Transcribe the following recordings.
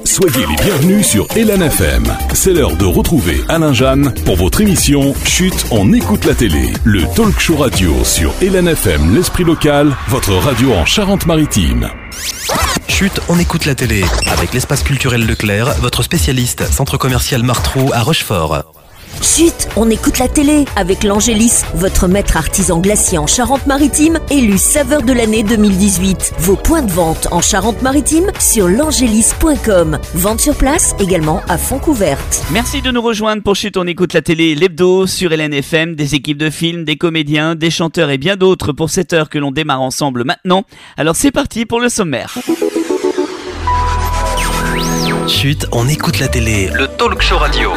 Soyez les bienvenus sur Elan FM. C'est l'heure de retrouver Alain Jeanne pour votre émission Chut, on écoute la télé. Le talk show radio sur Elan FM, l'esprit local, votre radio en Charente-Maritime. Chut, on écoute la télé. Avec l'espace culturel Leclerc, votre spécialiste, centre commercial Martrou à Rochefort. Chut, on écoute la télé avec l'Angélis, votre maître artisan glacier en Charente-Maritime, élu saveur de l'année 2018. Vos points de vente en Charente-Maritime sur l'angélis.com. Vente sur place également à Fontcouverte. Merci de nous rejoindre pour Chut, on écoute la télé, l'hebdo sur Elan FM, des équipes de films, des comédiens, des chanteurs et bien d'autres pour cette heure que l'on démarre ensemble maintenant. Alors c'est parti pour le sommaire. Chut, on écoute la télé, le talk show radio.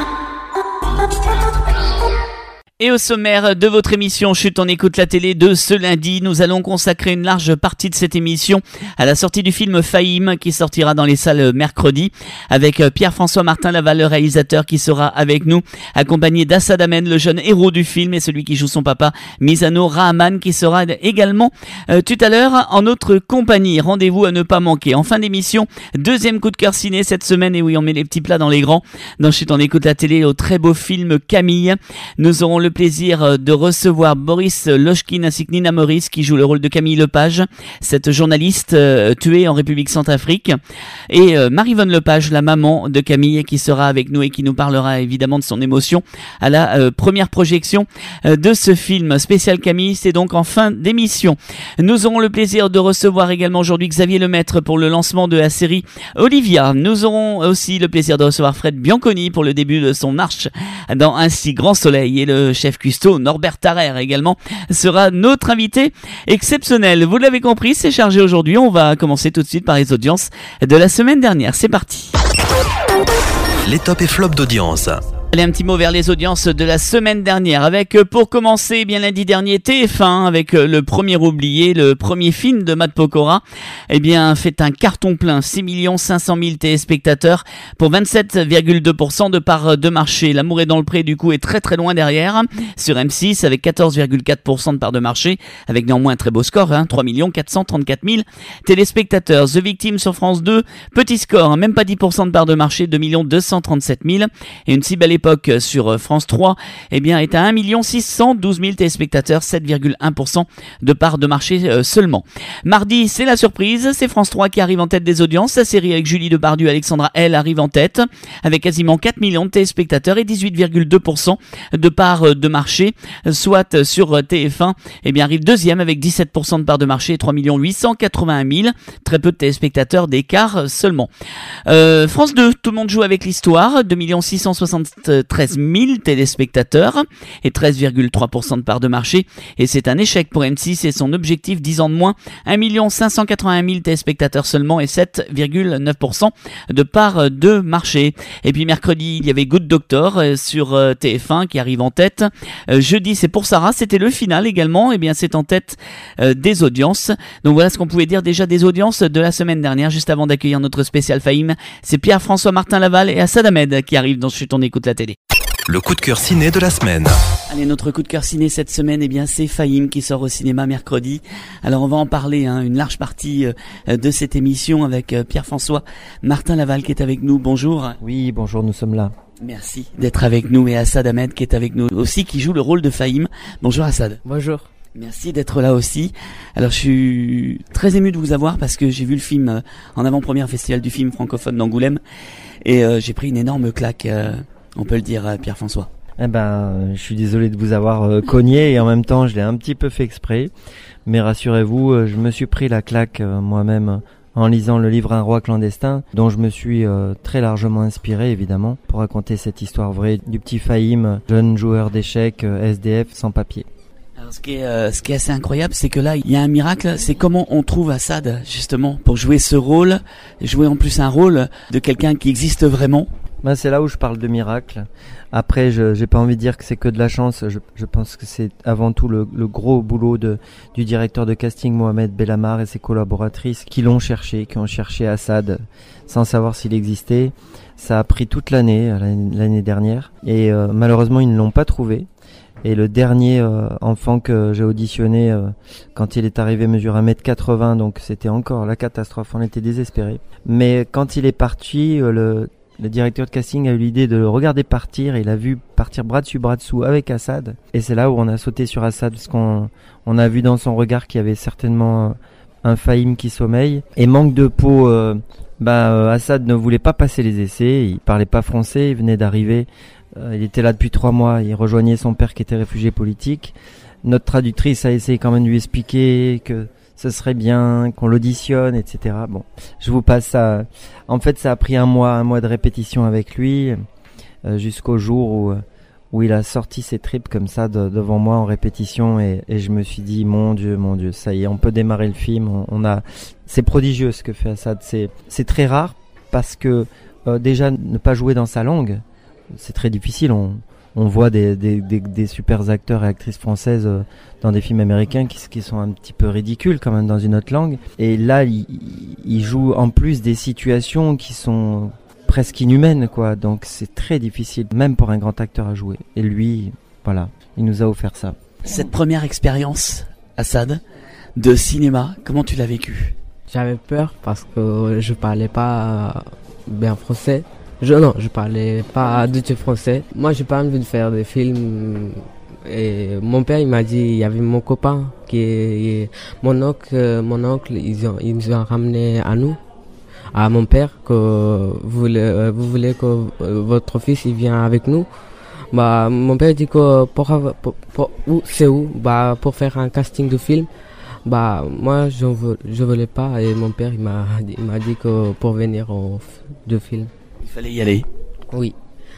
Et au sommaire de votre émission Chut, on écoute la télé de ce lundi, nous allons consacrer une large partie de cette émission à la sortie du film Fahim qui sortira dans les salles mercredi avec Pierre-François Martin Laval, le réalisateur qui sera avec nous, accompagné d'Assad Ahmed, le jeune héros du film et celui qui joue son papa, Mizano Rahman, qui sera également tout à l'heure en notre compagnie. Rendez-vous à ne pas manquer. En fin d'émission, deuxième coup de cœur ciné cette semaine, et oui, on met les petits plats dans les grands. Dans Chut, on écoute la télé au très beau film Camille. Nous aurons le plaisir de recevoir Boris Lochkin ainsi que Nina Maurice qui joue le rôle de Camille Lepage, cette journaliste tuée en République Centrafrique, et Marie-Vonne Lepage, la maman de Camille, qui sera avec nous et qui nous parlera évidemment de son émotion à la première projection de ce film spécial Camille. C'est donc en fin d'émission. Nous aurons le plaisir de recevoir également aujourd'hui Xavier Lemaître pour le lancement de la série Olivia. Nous aurons aussi le plaisir de recevoir Fred Bianconi pour le début de son marche dans Un si grand soleil, et le chef cuistot Norbert Tarrer également sera notre invité exceptionnel. Vous l'avez compris, c'est chargé aujourd'hui. On va commencer tout de suite par les audiences de la semaine dernière. C'est parti. Les tops et flops d'audience. Allez, un petit mot vers les audiences de la semaine dernière avec, pour commencer, bien lundi dernier, TF1 avec le premier oublié, le premier film de Matt Pokora, fait un carton plein, 6 500 000 téléspectateurs pour 27,2% de part de marché. L'amour est dans le pré, du coup, est très très loin derrière sur M6 avec 14,4% de part de marché, avec néanmoins un très beau score, 3 434 000 téléspectateurs. The Victim sur France 2, petit score, même pas 10% de part de marché, 2 237 000, et une si belle époque sur France 3 est à 1 612 000 téléspectateurs, 7,1% de part de marché seulement. Mardi, c'est la surprise, c'est France 3 qui arrive en tête des audiences. Sa série avec Julie Depardieu et Alexandra L arrive en tête avec quasiment 4 millions de téléspectateurs et 18,2% de part de marché. Soit sur TF1 arrive deuxième avec 17% de part de marché et 3 881 000, très peu de téléspectateurs d'écart seulement. France 2, tout le monde joue avec l'histoire, 2 673 000 téléspectateurs et 13,3% de part de marché, et c'est un échec pour M6 et son objectif 10 ans de moins, 1 581 000 téléspectateurs seulement et 7,9% de part de marché. Et puis mercredi, il y avait Good Doctor sur TF1 qui arrive en tête. Jeudi, c'est pour Sarah, c'était le final également, c'est en tête des audiences. Donc voilà ce qu'on pouvait dire déjà des audiences de la semaine dernière. Juste avant d'accueillir notre spécial Fahim, c'est Pierre-François Martin Laval et Assad Ahmed qui arrivent dans Chut, on écoute la télé. Le coup de cœur ciné de la semaine. Allez, notre coup de cœur ciné cette semaine, c'est Fahim qui sort au cinéma mercredi. Alors on va en parler, une large partie de cette émission avec Pierre-François Martin Laval qui est avec nous. Bonjour. Oui, bonjour, nous sommes là. Merci d'être avec nous, et Assad Ahmed qui est avec nous aussi, qui joue le rôle de Fahim. Bonjour Assad. Bonjour. Merci d'être là aussi. Alors je suis très ému de vous avoir parce que j'ai vu le film en avant-première festival du film francophone d'Angoulême, et j'ai pris une énorme claque, on peut le dire, Pierre-François. Je suis désolé de vous avoir cogné, et en même temps je l'ai un petit peu fait exprès, mais rassurez-vous, je me suis pris la claque moi-même en lisant le livre Un roi clandestin, dont je me suis très largement inspiré évidemment pour raconter cette histoire vraie du petit Fahim, jeune joueur d'échecs SDF sans papier. Alors ce qui est assez incroyable, c'est que là il y a un miracle, c'est comment on trouve Assad justement pour jouer ce rôle, jouer en plus un rôle de quelqu'un qui existe vraiment. C'est là où je parle de miracle. Après, j'ai pas envie de dire que c'est que de la chance. Je pense que c'est avant tout le gros boulot du directeur de casting Mohamed Bellamar et ses collaboratrices qui ont cherché Assad sans savoir s'il existait. Ça a pris toute l'année dernière, et malheureusement ils ne l'ont pas trouvé. Et le dernier enfant que j'ai auditionné, quand il est arrivé, mesure 1m80, donc c'était encore la catastrophe, on était désespérés. Mais quand il est parti, le directeur de casting a eu l'idée de le regarder partir, et il a vu partir bras dessus bras dessous avec Assad. Et c'est là où on a sauté sur Assad, parce qu'on a vu dans son regard qu'il y avait certainement un Fahim qui sommeille. Et manque de peau, Assad ne voulait pas passer les essais, il parlait pas français, il venait d'arriver. Il était là depuis 3 mois, il rejoignait son père qui était réfugié politique. Notre traductrice a essayé quand même de lui expliquer que ce serait bien qu'on l'auditionne, etc. Bon, je vous passe ça. En fait, ça a pris un mois de répétition avec lui, jusqu'au jour où il a sorti ses tripes comme ça devant moi en répétition, et je me suis dit, mon Dieu, ça y est, on peut démarrer le film. C'est prodigieux ce que fait Assad. C'est très rare parce que déjà ne pas jouer dans sa langue, c'est très difficile. On voit des super acteurs et actrices françaises dans des films américains qui sont un petit peu ridicules quand même dans une autre langue. Et là, il joue en plus des situations qui sont presque inhumaines, quoi. Donc c'est très difficile, même pour un grand acteur à jouer. Et lui, voilà, il nous a offert ça. Cette première expérience, Assad, de cinéma, comment tu l'as vécu? J'avais peur parce que je parlais pas bien français. Je parlais pas du tout français. Moi, j'ai pas envie de faire des films. Et mon père, il m'a dit, il y avait mon copain mon oncle, ils nous ont ramené à nous, à mon père, que vous voulez que votre fils il vienne avec nous. Mon père dit que pour faire un casting de film. Moi, je voulais pas, et mon père, il m'a dit que pour venir de film. Il fallait y aller. Oui.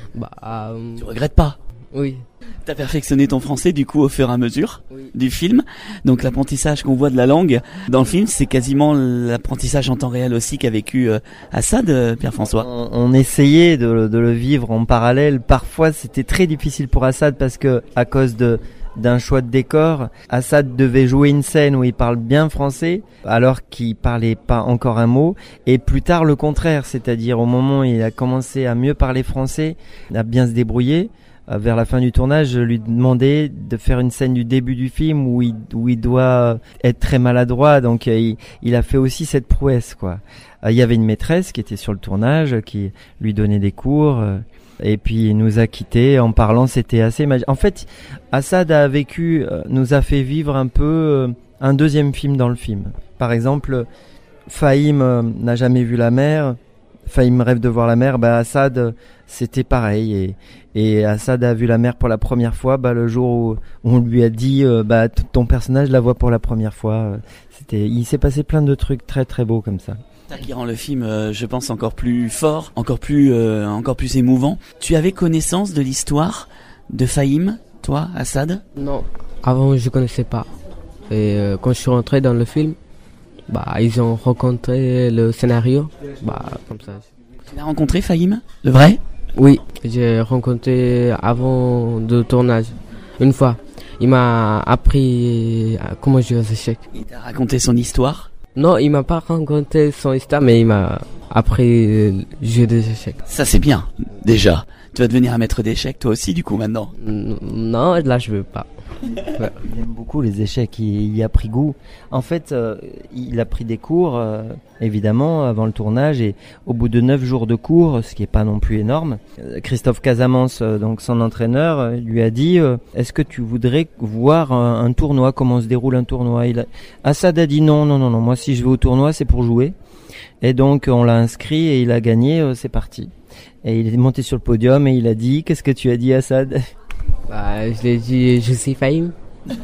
Tu regrettes pas? Oui. T'as perfectionné ton français du coup au fur et à mesure oui. du film. Donc l'apprentissage qu'on voit de la langue dans le film, c'est quasiment l'apprentissage en temps réel aussi qu'a vécu Assad, Pierre-François. On essayait de le vivre en parallèle. Parfois c'était très difficile pour Assad parce que à cause d'un choix de décor, Assad devait jouer une scène où il parle bien français alors qu'il parlait pas encore un mot, et plus tard le contraire, c'est-à-dire au moment où il a commencé à mieux parler français, à bien se débrouiller. Vers la fin du tournage, je lui demandais de faire une scène du début du film où il doit être très maladroit, donc il a fait aussi cette prouesse, quoi. Il y avait une maîtresse qui était sur le tournage, qui lui donnait des cours, et puis il nous a quittés en parlant, c'était assez magique. En fait, Assad nous a fait vivre un peu un deuxième film dans le film. Par exemple, Fahim n'a jamais vu la mer, Fahim rêve de voir la mer, Assad c'était pareil, et Assad a vu la mer pour la première fois le jour où on lui a dit ton personnage la voit pour la première fois. Il s'est passé plein de trucs très très beaux comme ça. Ça qui rend le film, je pense, encore plus fort, encore plus émouvant. Tu avais connaissance de l'histoire de Fahim, toi, Assad? Non, avant je connaissais pas. Et quand je suis rentré dans le film, ils ont rencontré le scénario, comme ça. Tu l'as rencontré, Fahim, le vrai? Oui, j'ai rencontré avant le tournage, une fois. Il m'a appris comment jouer aux échecs. Il t'a raconté son histoire? Non, il m'a pas raconté son histoire, mais il m'a appris jouer des échecs. Ça c'est bien, déjà. Tu vas devenir un maître d'échecs toi aussi du coup maintenant? Non, là je veux pas. Ouais. Il aime beaucoup les échecs, il y a pris goût. En fait, il a pris des cours, évidemment, avant le tournage, et au bout de 9 jours de cours, ce qui est pas non plus énorme, Christophe Casamance, donc son entraîneur, lui a dit est-ce que tu voudrais voir un tournoi, comment se déroule un tournoi? Assad a dit non, moi si je vais au tournoi, c'est pour jouer. Et donc on l'a inscrit et il a gagné, c'est parti. Et il est monté sur le podium et il a dit, qu'est-ce que tu as dit, Assad? Je l'ai dit, je suis Fahim.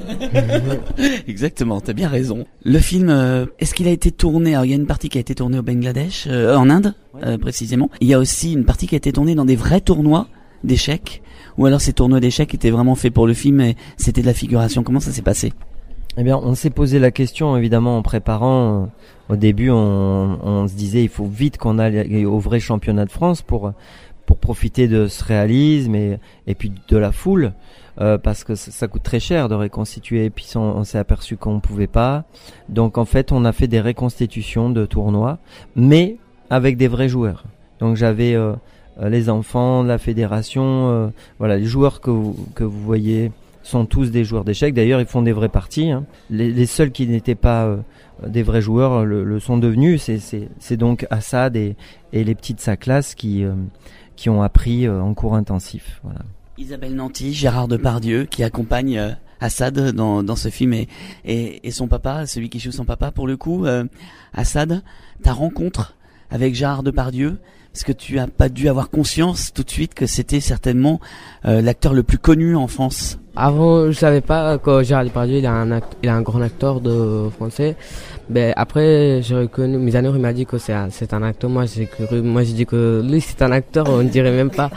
Exactement, t'as bien raison. Le film, est-ce qu'il a été tourné? Alors il y a une partie qui a été tournée au Bangladesh, en Inde, précisément. Il y a aussi une partie qui a été tournée dans des vrais tournois d'échecs, ou alors ces tournois d'échecs étaient vraiment faits pour le film et c'était de la figuration. Comment ça s'est passé? Eh bien, on s'est posé la question, évidemment, en préparant. Au début, on se disait, il faut vite qu'on aille au vrai championnat de France pour profiter de ce réalisme et puis de la foule, parce que ça coûte très cher de reconstituer. Et puis on s'est aperçu qu'on pouvait pas. Donc en fait, on a fait des reconstitutions de tournois, mais avec des vrais joueurs. Donc j'avais les enfants de la fédération, les joueurs que vous voyez sont tous des joueurs d'échecs. D'ailleurs, ils font des vraies parties. Hein. Les seuls qui n'étaient pas des vrais joueurs le sont devenus. C'est donc Assad et les petits de sa classe qui ont appris en cours intensif. Voilà. Isabelle Nanty, Gérard Depardieu qui accompagne Assad dans ce film et son papa, celui qui joue son papa pour le coup. Assad, ta rencontre avec Gérard Depardieu, parce que tu as pas dû avoir conscience tout de suite que c'était certainement l'acteur le plus connu en France. Avant, je savais pas que Gérard Depardieu, il est un grand acteur de français. Ben après, j'ai reconnu. Misanur, il m'a dit que c'est un acteur. Moi, j'ai dit que lui, c'est un acteur. On dirait même pas.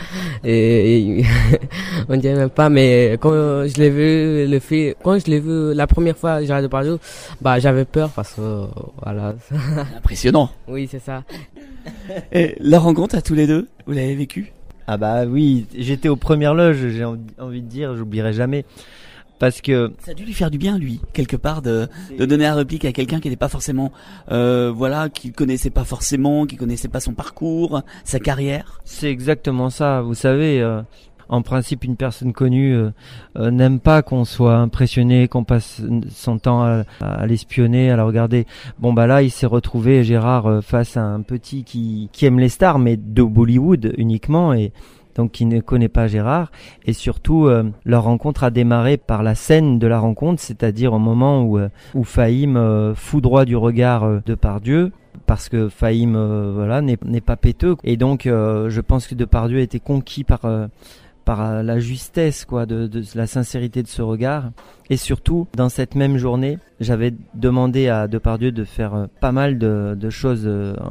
On dirait même pas. Mais quand je l'ai vu la première fois, Gérard Depardieu, bah j'avais peur parce que voilà. Impressionnant. Oui, c'est ça. Et la rencontre à tous les deux, vous l'avez vécue? Ah bah oui, j'étais aux premières loges, j'ai envie de dire, j'oublierai jamais. Parce que ça a dû lui faire du bien, lui, quelque part, de donner la réplique à quelqu'un qui n'était pas forcément, qui connaissait pas forcément, qui connaissait pas son parcours, sa carrière. C'est exactement ça. Vous savez, en principe, une personne connue n'aime pas qu'on soit impressionné, qu'on passe son temps à l'espionner, à la regarder. Bon bah là, il s'est retrouvé, Gérard, face à un petit qui aime les stars, mais de Bollywood uniquement, et donc qui ne connaît pas Gérard. Et surtout, leur rencontre a démarré par la scène de la rencontre, c'est-à-dire au moment où Fahim foudroie du regard Depardieu. Parce que Fahim n'est pas péteux. Et donc, je pense que Depardieu a été conquis par la justesse de la sincérité de ce regard. Et surtout, dans cette même journée, j'avais demandé à Depardieu de faire pas mal de choses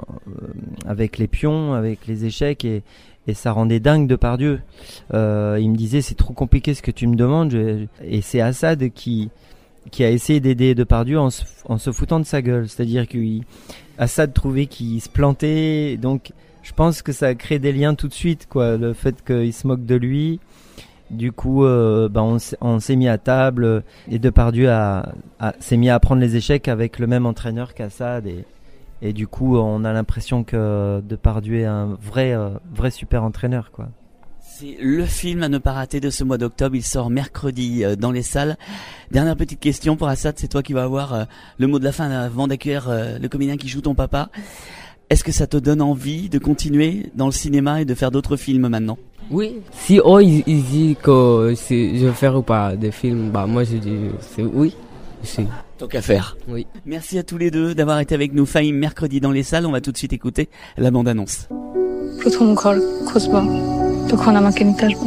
avec les pions, avec les échecs, et ça rendait dingue Depardieu. Il me disait, c'est trop compliqué ce que tu me demandes. Et c'est Assad qui a essayé d'aider Depardieu en se foutant de sa gueule. C'est-à-dire qu'Assad trouvait qu'il se plantait, donc je pense que ça a créé des liens tout de suite, le fait qu'il se moque de lui. Du coup, on s'est mis à table, et Depardieu s'est mis à apprendre les échecs avec le même entraîneur qu'Assad, et du coup, on a l'impression que Depardieu est un vrai super entraîneur, quoi. C'est le film à ne pas rater de ce mois d'octobre. Il sort mercredi dans les salles. Dernière petite question pour Assad, c'est toi qui vas avoir le mot de la fin avant d'accueillir le comédien qui joue ton papa. Est-ce que ça te donne envie de continuer dans le cinéma et de faire d'autres films maintenant? Oui. Si ils disent que je vais faire ou pas des films, bah moi je dis c'est oui. Si. Tant qu'à faire. Oui. Merci à tous les deux d'avoir été avec nous. Fahim mercredi dans les salles. On va tout de suite écouter la bande-annonce. প্রথম ঘর খুঁজবা তখন আমাকে নিতে আসবো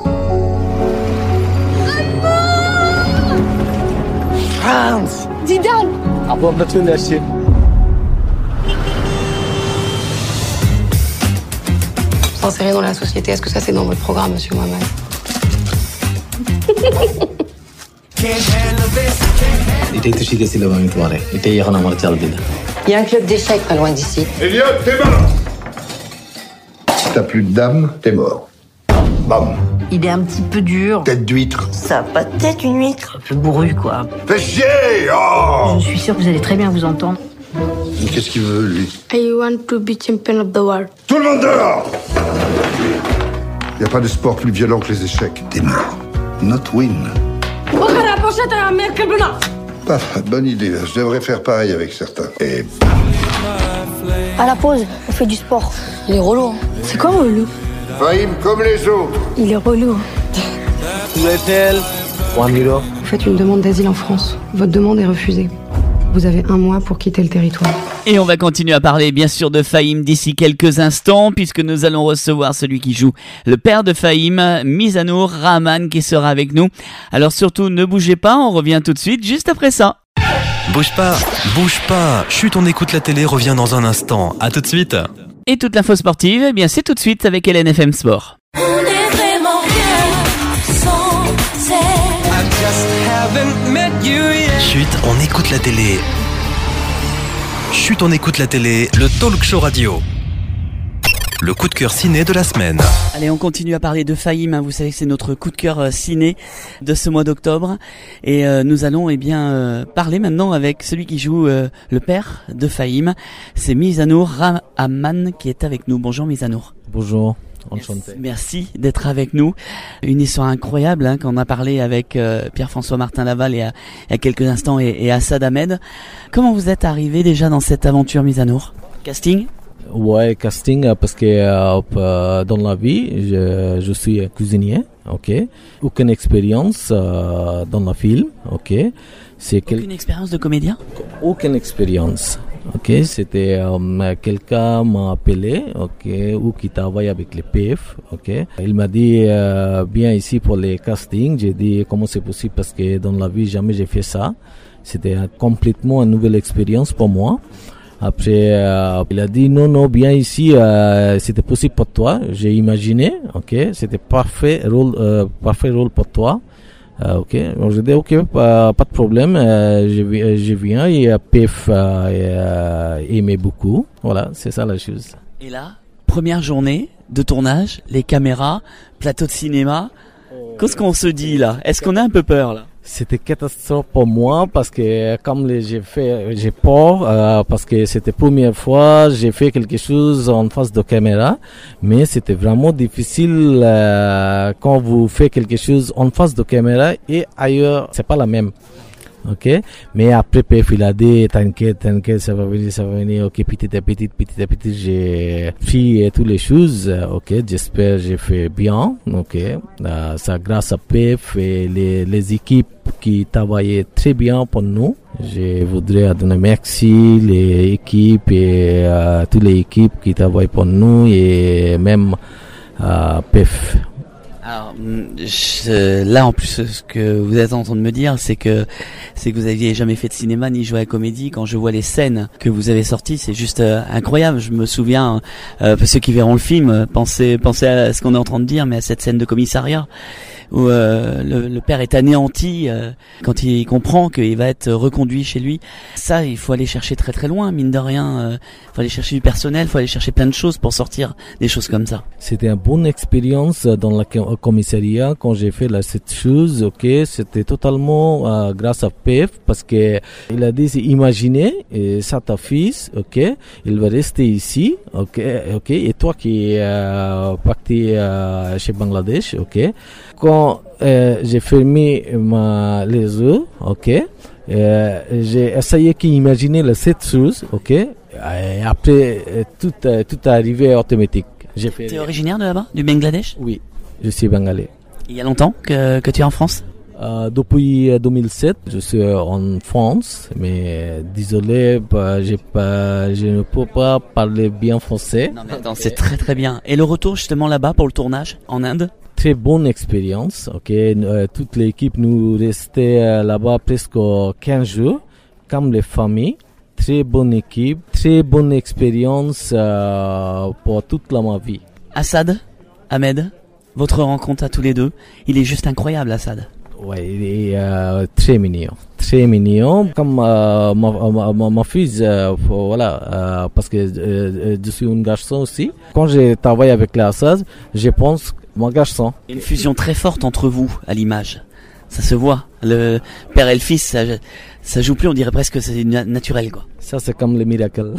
France Zidane আপু আমরা চলে আসছি S'insérer dans la société, est-ce que ça c'est dans votre programme, monsieur Mohamed? এটাই তো শিখেছিলাম আমি তোমারে এটাই এখন আমার চাল দিলা Il y a un club d'échecs pas loin d'ici. Elliot, t'es mort. Si t'as plus de dame, t'es mort. Bam. Il est un petit peu dur. Tête d'huître. Ça a pas de tête, une huître. Un peu bourru, quoi. Fais chier. Oh. Je suis sûr que vous allez très bien vous entendre. Qu'est-ce qu'il veut, lui? I want to be champion of the world. Tout le monde dehors. Y a pas de sport plus violent que les échecs. T'es mort. Not win. Pas bonne idée. Je devrais faire pareil avec certains. Et À la pause, on fait du sport. Il est relou. Hein. C'est quoi relou? Fahim comme les autres. Il est relou. Vous appelle Juan Miro. Vous faites une demande d'asile en France. Votre demande est refusée. Vous avez 1 mois pour quitter le territoire. Et on va continuer à parler bien sûr de Fahim d'ici quelques instants, puisque nous allons recevoir celui qui joue le père de Fahim, Mizanur Rahman, qui sera avec nous. Alors surtout ne bougez pas, on revient tout de suite juste après ça. Bouge pas, Chut, on écoute la télé, revient dans un instant. À tout de suite. Et toute l'info sportive, eh bien c'est tout de suite avec LNFM Sport. On est vraiment bien sans Chut, on écoute la télé. Chut, on écoute la télé, le talk show radio. Le coup de cœur ciné de la semaine. Allez, on continue à parler de Fahim. Vous savez que c'est notre coup de cœur ciné de ce mois d'octobre. Et nous allons parler maintenant avec celui qui joue le père de Fahim. C'est Mizanur Rahman qui est avec nous. Bonjour Mizanur. Bonjour. Enchanté. Merci d'être avec nous. Une histoire incroyable hein, qu'on a parlé avec Pierre-François Martin Laval il y a quelques instants et Assad Ahmed. Comment vous êtes arrivé déjà dans cette aventure Mizanour? Casting? Ouais, casting parce que dans la vie, je suis cuisinier, ok. Aucune expérience dans le film, ok. Aucune expérience de comédien? Aucune expérience. Ok, c'était quelqu'un m'a appelé, ok, ou qui travaille avec les PF, ok. Il m'a dit viens ici pour les castings. J'ai dit comment c'est possible parce que dans la vie jamais j'ai fait ça. C'était complètement une nouvelle expérience pour moi. Après, il a dit non, viens ici, c'était possible pour toi. J'ai imaginé, ok, c'était parfait rôle pour toi. Ok, donc j'ai dit ok, pas de problème, je viens et PF aimait beaucoup. Voilà, c'est ça la chose. Et là, première journée de tournage, les caméras, plateau de cinéma. Qu'est-ce qu'on se dit là? Est-ce qu'on a un peu peur là? C'était catastrophe pour moi parce que comme j'ai peur parce que c'était la première fois j'ai fait quelque chose en face de caméra, mais c'était vraiment difficile quand vous faites quelque chose en face de caméra et ailleurs, c'est pas la même. Ok, mais après PF il a dit t'inquiète, ça va venir, ok, petit à petit j'ai pris toutes les choses, ok, j'espère j'ai fait bien, ok, ça grâce à PF et les équipes qui travaillaient très bien pour nous. Je voudrais donner merci les équipes et toutes les équipes qui travaillent pour nous et même PF. Alors là en plus ce que vous êtes en train de me dire c'est que vous aviez jamais fait de cinéma ni joué à la comédie. Quand je vois les scènes que vous avez sorties, c'est juste incroyable. Je me souviens ceux qui verront le film pensez à ce qu'on est en train de dire, mais à cette scène de commissariat où le père est anéanti quand il comprend qu'il va être reconduit chez lui. Ça, il faut aller chercher très très loin, mine de rien. Il faut aller chercher du personnel, il faut aller chercher plein de choses pour sortir des choses comme ça. C'était une bonne expérience dans la commissariat quand j'ai fait cette chose. Ok, c'était totalement grâce à PF parce que il a dit imaginez ça ta fils, ok, il va rester ici, ok, et toi qui es parti chez Bangladesh, ok. Quand j'ai fermé les yeux, ok, j'ai essayé d'imaginer cette chose, ok, et après tout est arrivé automatique. T'es originaire de là-bas, du Bangladesh? Oui, je suis bengalais. Il y a longtemps que tu es en France? Depuis 2007, je suis en France, mais désolé, je ne peux pas parler bien français. Non mais attends, c'est très très bien. Et le retour justement là-bas pour le tournage en Inde? Très bonne expérience, ok. Toute l'équipe nous restait là-bas presque 15 jours, comme les familles. Très bonne équipe, très bonne expérience pour toute ma vie. Assad, Ahmed, votre rencontre à tous les deux, il est juste incroyable, Assad. Ouais, il est très mignon. Comme ma fille, voilà, parce que je suis un garçon aussi. Quand je travaille avec l'Assad, je pense mon garçon. Une fusion très forte entre vous à l'image. Ça se voit. Le père et le fils, ça joue plus, on dirait presque que c'est naturel, quoi. Ça, c'est comme le miracle.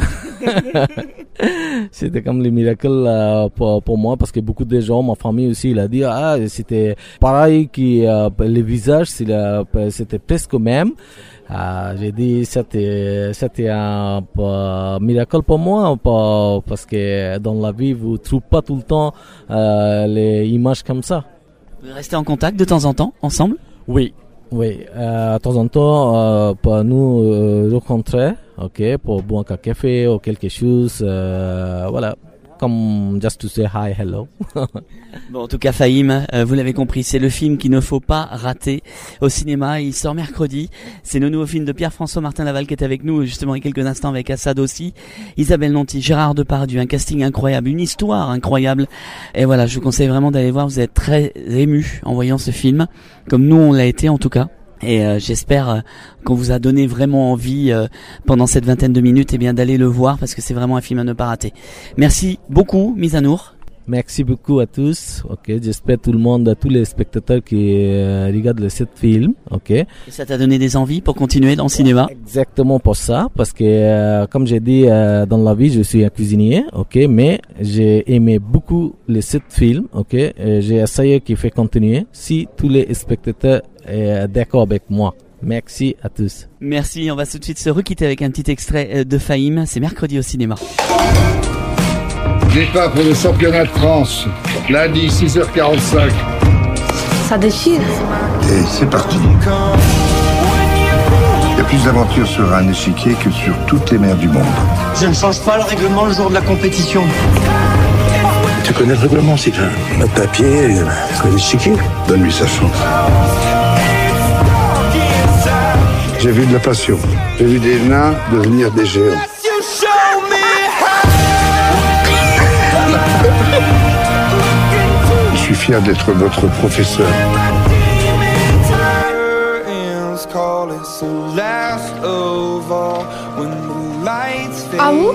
C'était comme le miracle pour moi parce que beaucoup de gens, ma famille aussi, il a dit c'était pareil que le visage, c'était presque même. J'ai dit c'était un miracle pour moi parce que dans la vie vous trouvez pas tout le temps les images comme ça. Vous restez en contact de temps en temps ensemble? Oui, de temps en temps pour nous rencontrer, ok, pour boire un café ou quelque chose, voilà, comme just to say hi, hello. Bon, en tout cas, Fahim, vous l'avez compris, c'est le film qu'il ne faut pas rater au cinéma. Il sort mercredi. C'est le nouveau film de Pierre-François Martin Laval qui est avec nous justement il y a quelques instants avec Assad aussi, Isabelle Nanty, Gérard Depardieu, un casting incroyable, une histoire incroyable. Et voilà, je vous conseille vraiment d'aller voir. Vous êtes très émus en voyant ce film, comme nous on l'a été en tout cas. Et j'espère qu'on vous a donné vraiment envie pendant cette vingtaine de minutes d'aller le voir parce que c'est vraiment un film à ne pas rater. Merci beaucoup Mizanour. Merci beaucoup à tous. Ok, j'espère tout le monde, tous les spectateurs qui regardent ce film. Ok. Et ça t'a donné des envies pour continuer dans le cinéma? Exactement pour ça, parce que comme j'ai dit dans la vie, je suis un cuisinier. Ok, mais j'ai aimé beaucoup ce film. Ok, j'ai essayé qu'il fait continuer. Si tous les spectateurs sont d'accord avec moi. Merci à tous. Merci. On va tout de suite se requitter avec un petit extrait de Fahim. C'est mercredi au cinéma. Départ pour le championnat de France, lundi 6h45. Ça déchire. Et c'est parti. Il y a plus d'aventures sur un échiquier que sur toutes les mers du monde. Je ne change pas le règlement le jour de la compétition. Tu connais le règlement, Sylvain? Le papier, l'échiquier. Donne-lui sa chance. J'ai vu de la passion. J'ai vu des nains devenir des géants. Je suis fier d'être votre professeur. Ah bon?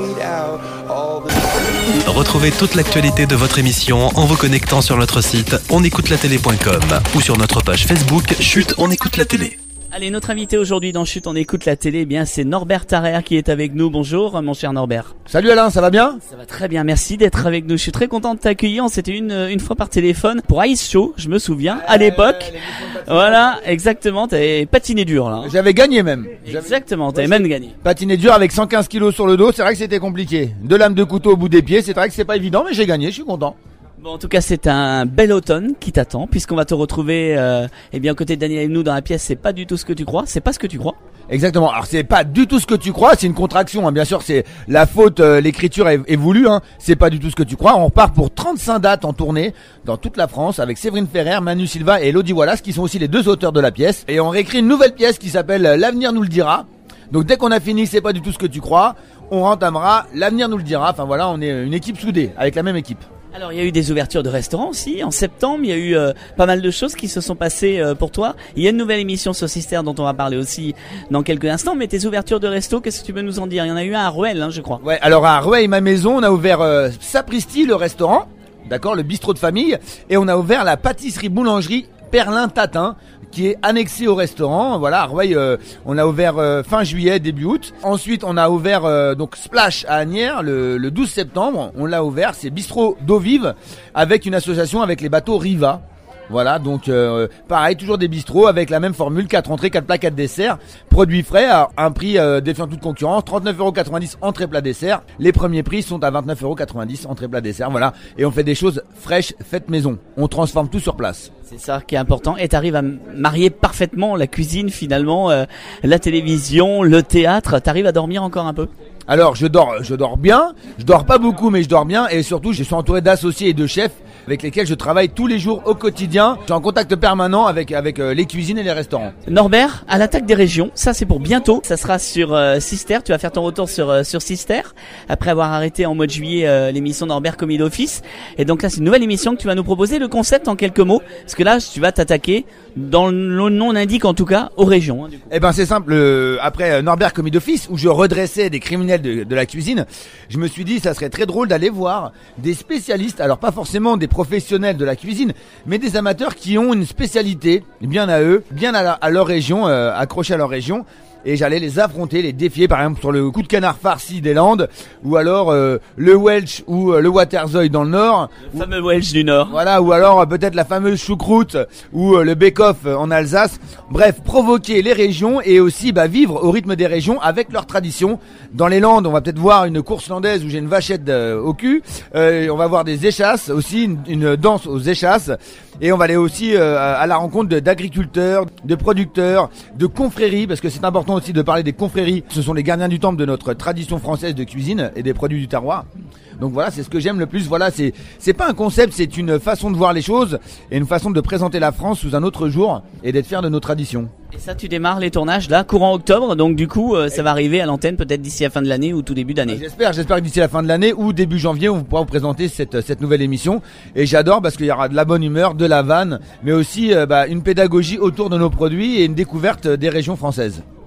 Retrouvez toute l'actualité de votre émission en vous connectant sur notre site onécoutelatélé.com ou sur notre page Facebook Chut, on écoute la télé. Allez, notre invité aujourd'hui dans Chut, on écoute la télé, eh bien c'est Norbert Tarrer qui est avec nous. Bonjour mon cher Norbert. Salut Alain, ça va bien? Ça va très bien, merci d'être avec nous. Je suis très content de t'accueillir. On s'était une fois par téléphone pour Ice Show, je me souviens, à l'époque. Voilà, exactement, t'avais patiné dur là. J'avais gagné même. Exactement, t'avais même gagné. Patiné dur avec 115 kilos sur le dos, c'est vrai que c'était compliqué. 2 lames de couteau au bout des pieds, c'est vrai que c'est pas évident, mais j'ai gagné, je suis content. Bon, en tout cas, c'est un bel automne qui t'attend, puisqu'on va te retrouver, eh bien, aux côtés de Daniel Evenou dans la pièce. C'est pas du tout ce que tu crois, c'est pas ce que tu crois. Exactement. Alors c'est pas du tout ce que tu crois, c'est une contraction. Hein. Bien sûr, c'est la faute. L'écriture est voulue. Hein. C'est pas du tout ce que tu crois. On repart pour 35 dates en tournée dans toute la France avec Séverine Ferrer, Manu Silva et Elodie Wallace, qui sont aussi les 2 auteurs de la pièce. Et on réécrit une nouvelle pièce qui s'appelle L'avenir nous le dira. Donc dès qu'on a fini, c'est pas du tout ce que tu crois, on entamera L'avenir nous le dira. Enfin voilà, on est une équipe soudée avec la même équipe. Alors il y a eu des ouvertures de restaurants aussi en septembre, il y a eu pas mal de choses qui se sont passées pour toi. Il y a une nouvelle émission sur Sister dont on va parler aussi dans quelques instants, mais tes ouvertures de resto, qu'est-ce que tu peux nous en dire? Il y en a eu un à Rueil, hein, je crois. Ouais, alors à Rueil, ma maison, on a ouvert Sapristi, le restaurant, d'accord, le bistrot de famille, et on a ouvert la pâtisserie-boulangerie Perlin Tatin, qui est annexé au restaurant. Voilà, à Rueil, on a ouvert fin juillet, début août. Ensuite, on a ouvert donc Splash à Asnières le 12 septembre. On l'a ouvert, c'est bistrot d'eau vive avec une association avec les bateaux Riva. Voilà, donc pareil, toujours des bistrots avec la même formule, 4 entrées, 4 plats, 4 desserts, produits frais à un prix défiant toute concurrence, 39,90€ entrée plat dessert. Les premiers prix sont à 29,90€ entrée plat dessert, voilà. Et on fait des choses fraîches, faites maison. On transforme tout sur place. C'est ça qui est important. Et t'arrives à marier parfaitement la cuisine finalement, la télévision, le théâtre. T'arrives à dormir encore un peu? Alors je dors bien, je dors pas beaucoup mais je dors bien et surtout je suis entouré d'associés et de chefs avec lesquels je travaille tous les jours au quotidien. Je suis en contact permanent avec les cuisines et les restaurants. Norbert, à l'attaque des régions, ça c'est pour bientôt. Ça sera sur Sister, tu vas faire ton retour sur Sister après avoir arrêté en mois de juillet l'émission Norbert Commis d'Office. Et donc là c'est une nouvelle émission que tu vas nous proposer. Le concept en quelques mots, parce que là tu vas t'attaquer, dans le nom l'indique en tout cas, aux régions. Hein, du coup. Eh ben c'est simple, après Norbert Commis d'Office où je redressais des criminels de la cuisine, je me suis dit ça serait très drôle d'aller voir des spécialistes, alors pas forcément des professionnels de la cuisine, mais des amateurs qui ont une spécialité, bien à eux, bien à leur région, accrochés à leur région. Et j'allais les affronter, les défier, par exemple sur le coup de canard farci des Landes, ou alors le Welsh ou le Waterzooi dans le Nord. Le fameux Welsh du Nord. Voilà, ou alors peut-être la fameuse choucroute ou le bake-off en Alsace. Bref, provoquer les régions et aussi vivre au rythme des régions avec leurs traditions. Dans les Landes, on va peut-être voir une course landaise où j'ai une vachette au cul. On va voir des échasses aussi, une danse aux échasses. Et on va aller aussi à la rencontre d'agriculteurs, de producteurs, de confréries, parce que c'est important aussi de parler des confréries. Ce sont les gardiens du temple de notre tradition française de cuisine et des produits du terroir. Donc voilà, c'est ce que j'aime le plus. Voilà, c'est pas un concept, c'est une façon de voir les choses et une façon de présenter la France sous un autre jour et d'être fier de nos traditions. Et ça, tu démarres les tournages là, courant octobre, donc du coup, ça va arriver à l'antenne peut-être d'ici la fin de l'année ou tout début d'année. J'espère que d'ici la fin de l'année ou début janvier, on pourra vous présenter cette nouvelle émission. Et j'adore parce qu'il y aura de la bonne humeur, de la vanne, mais aussi une pédagogie autour de nos produits et une découverte des régions françaises.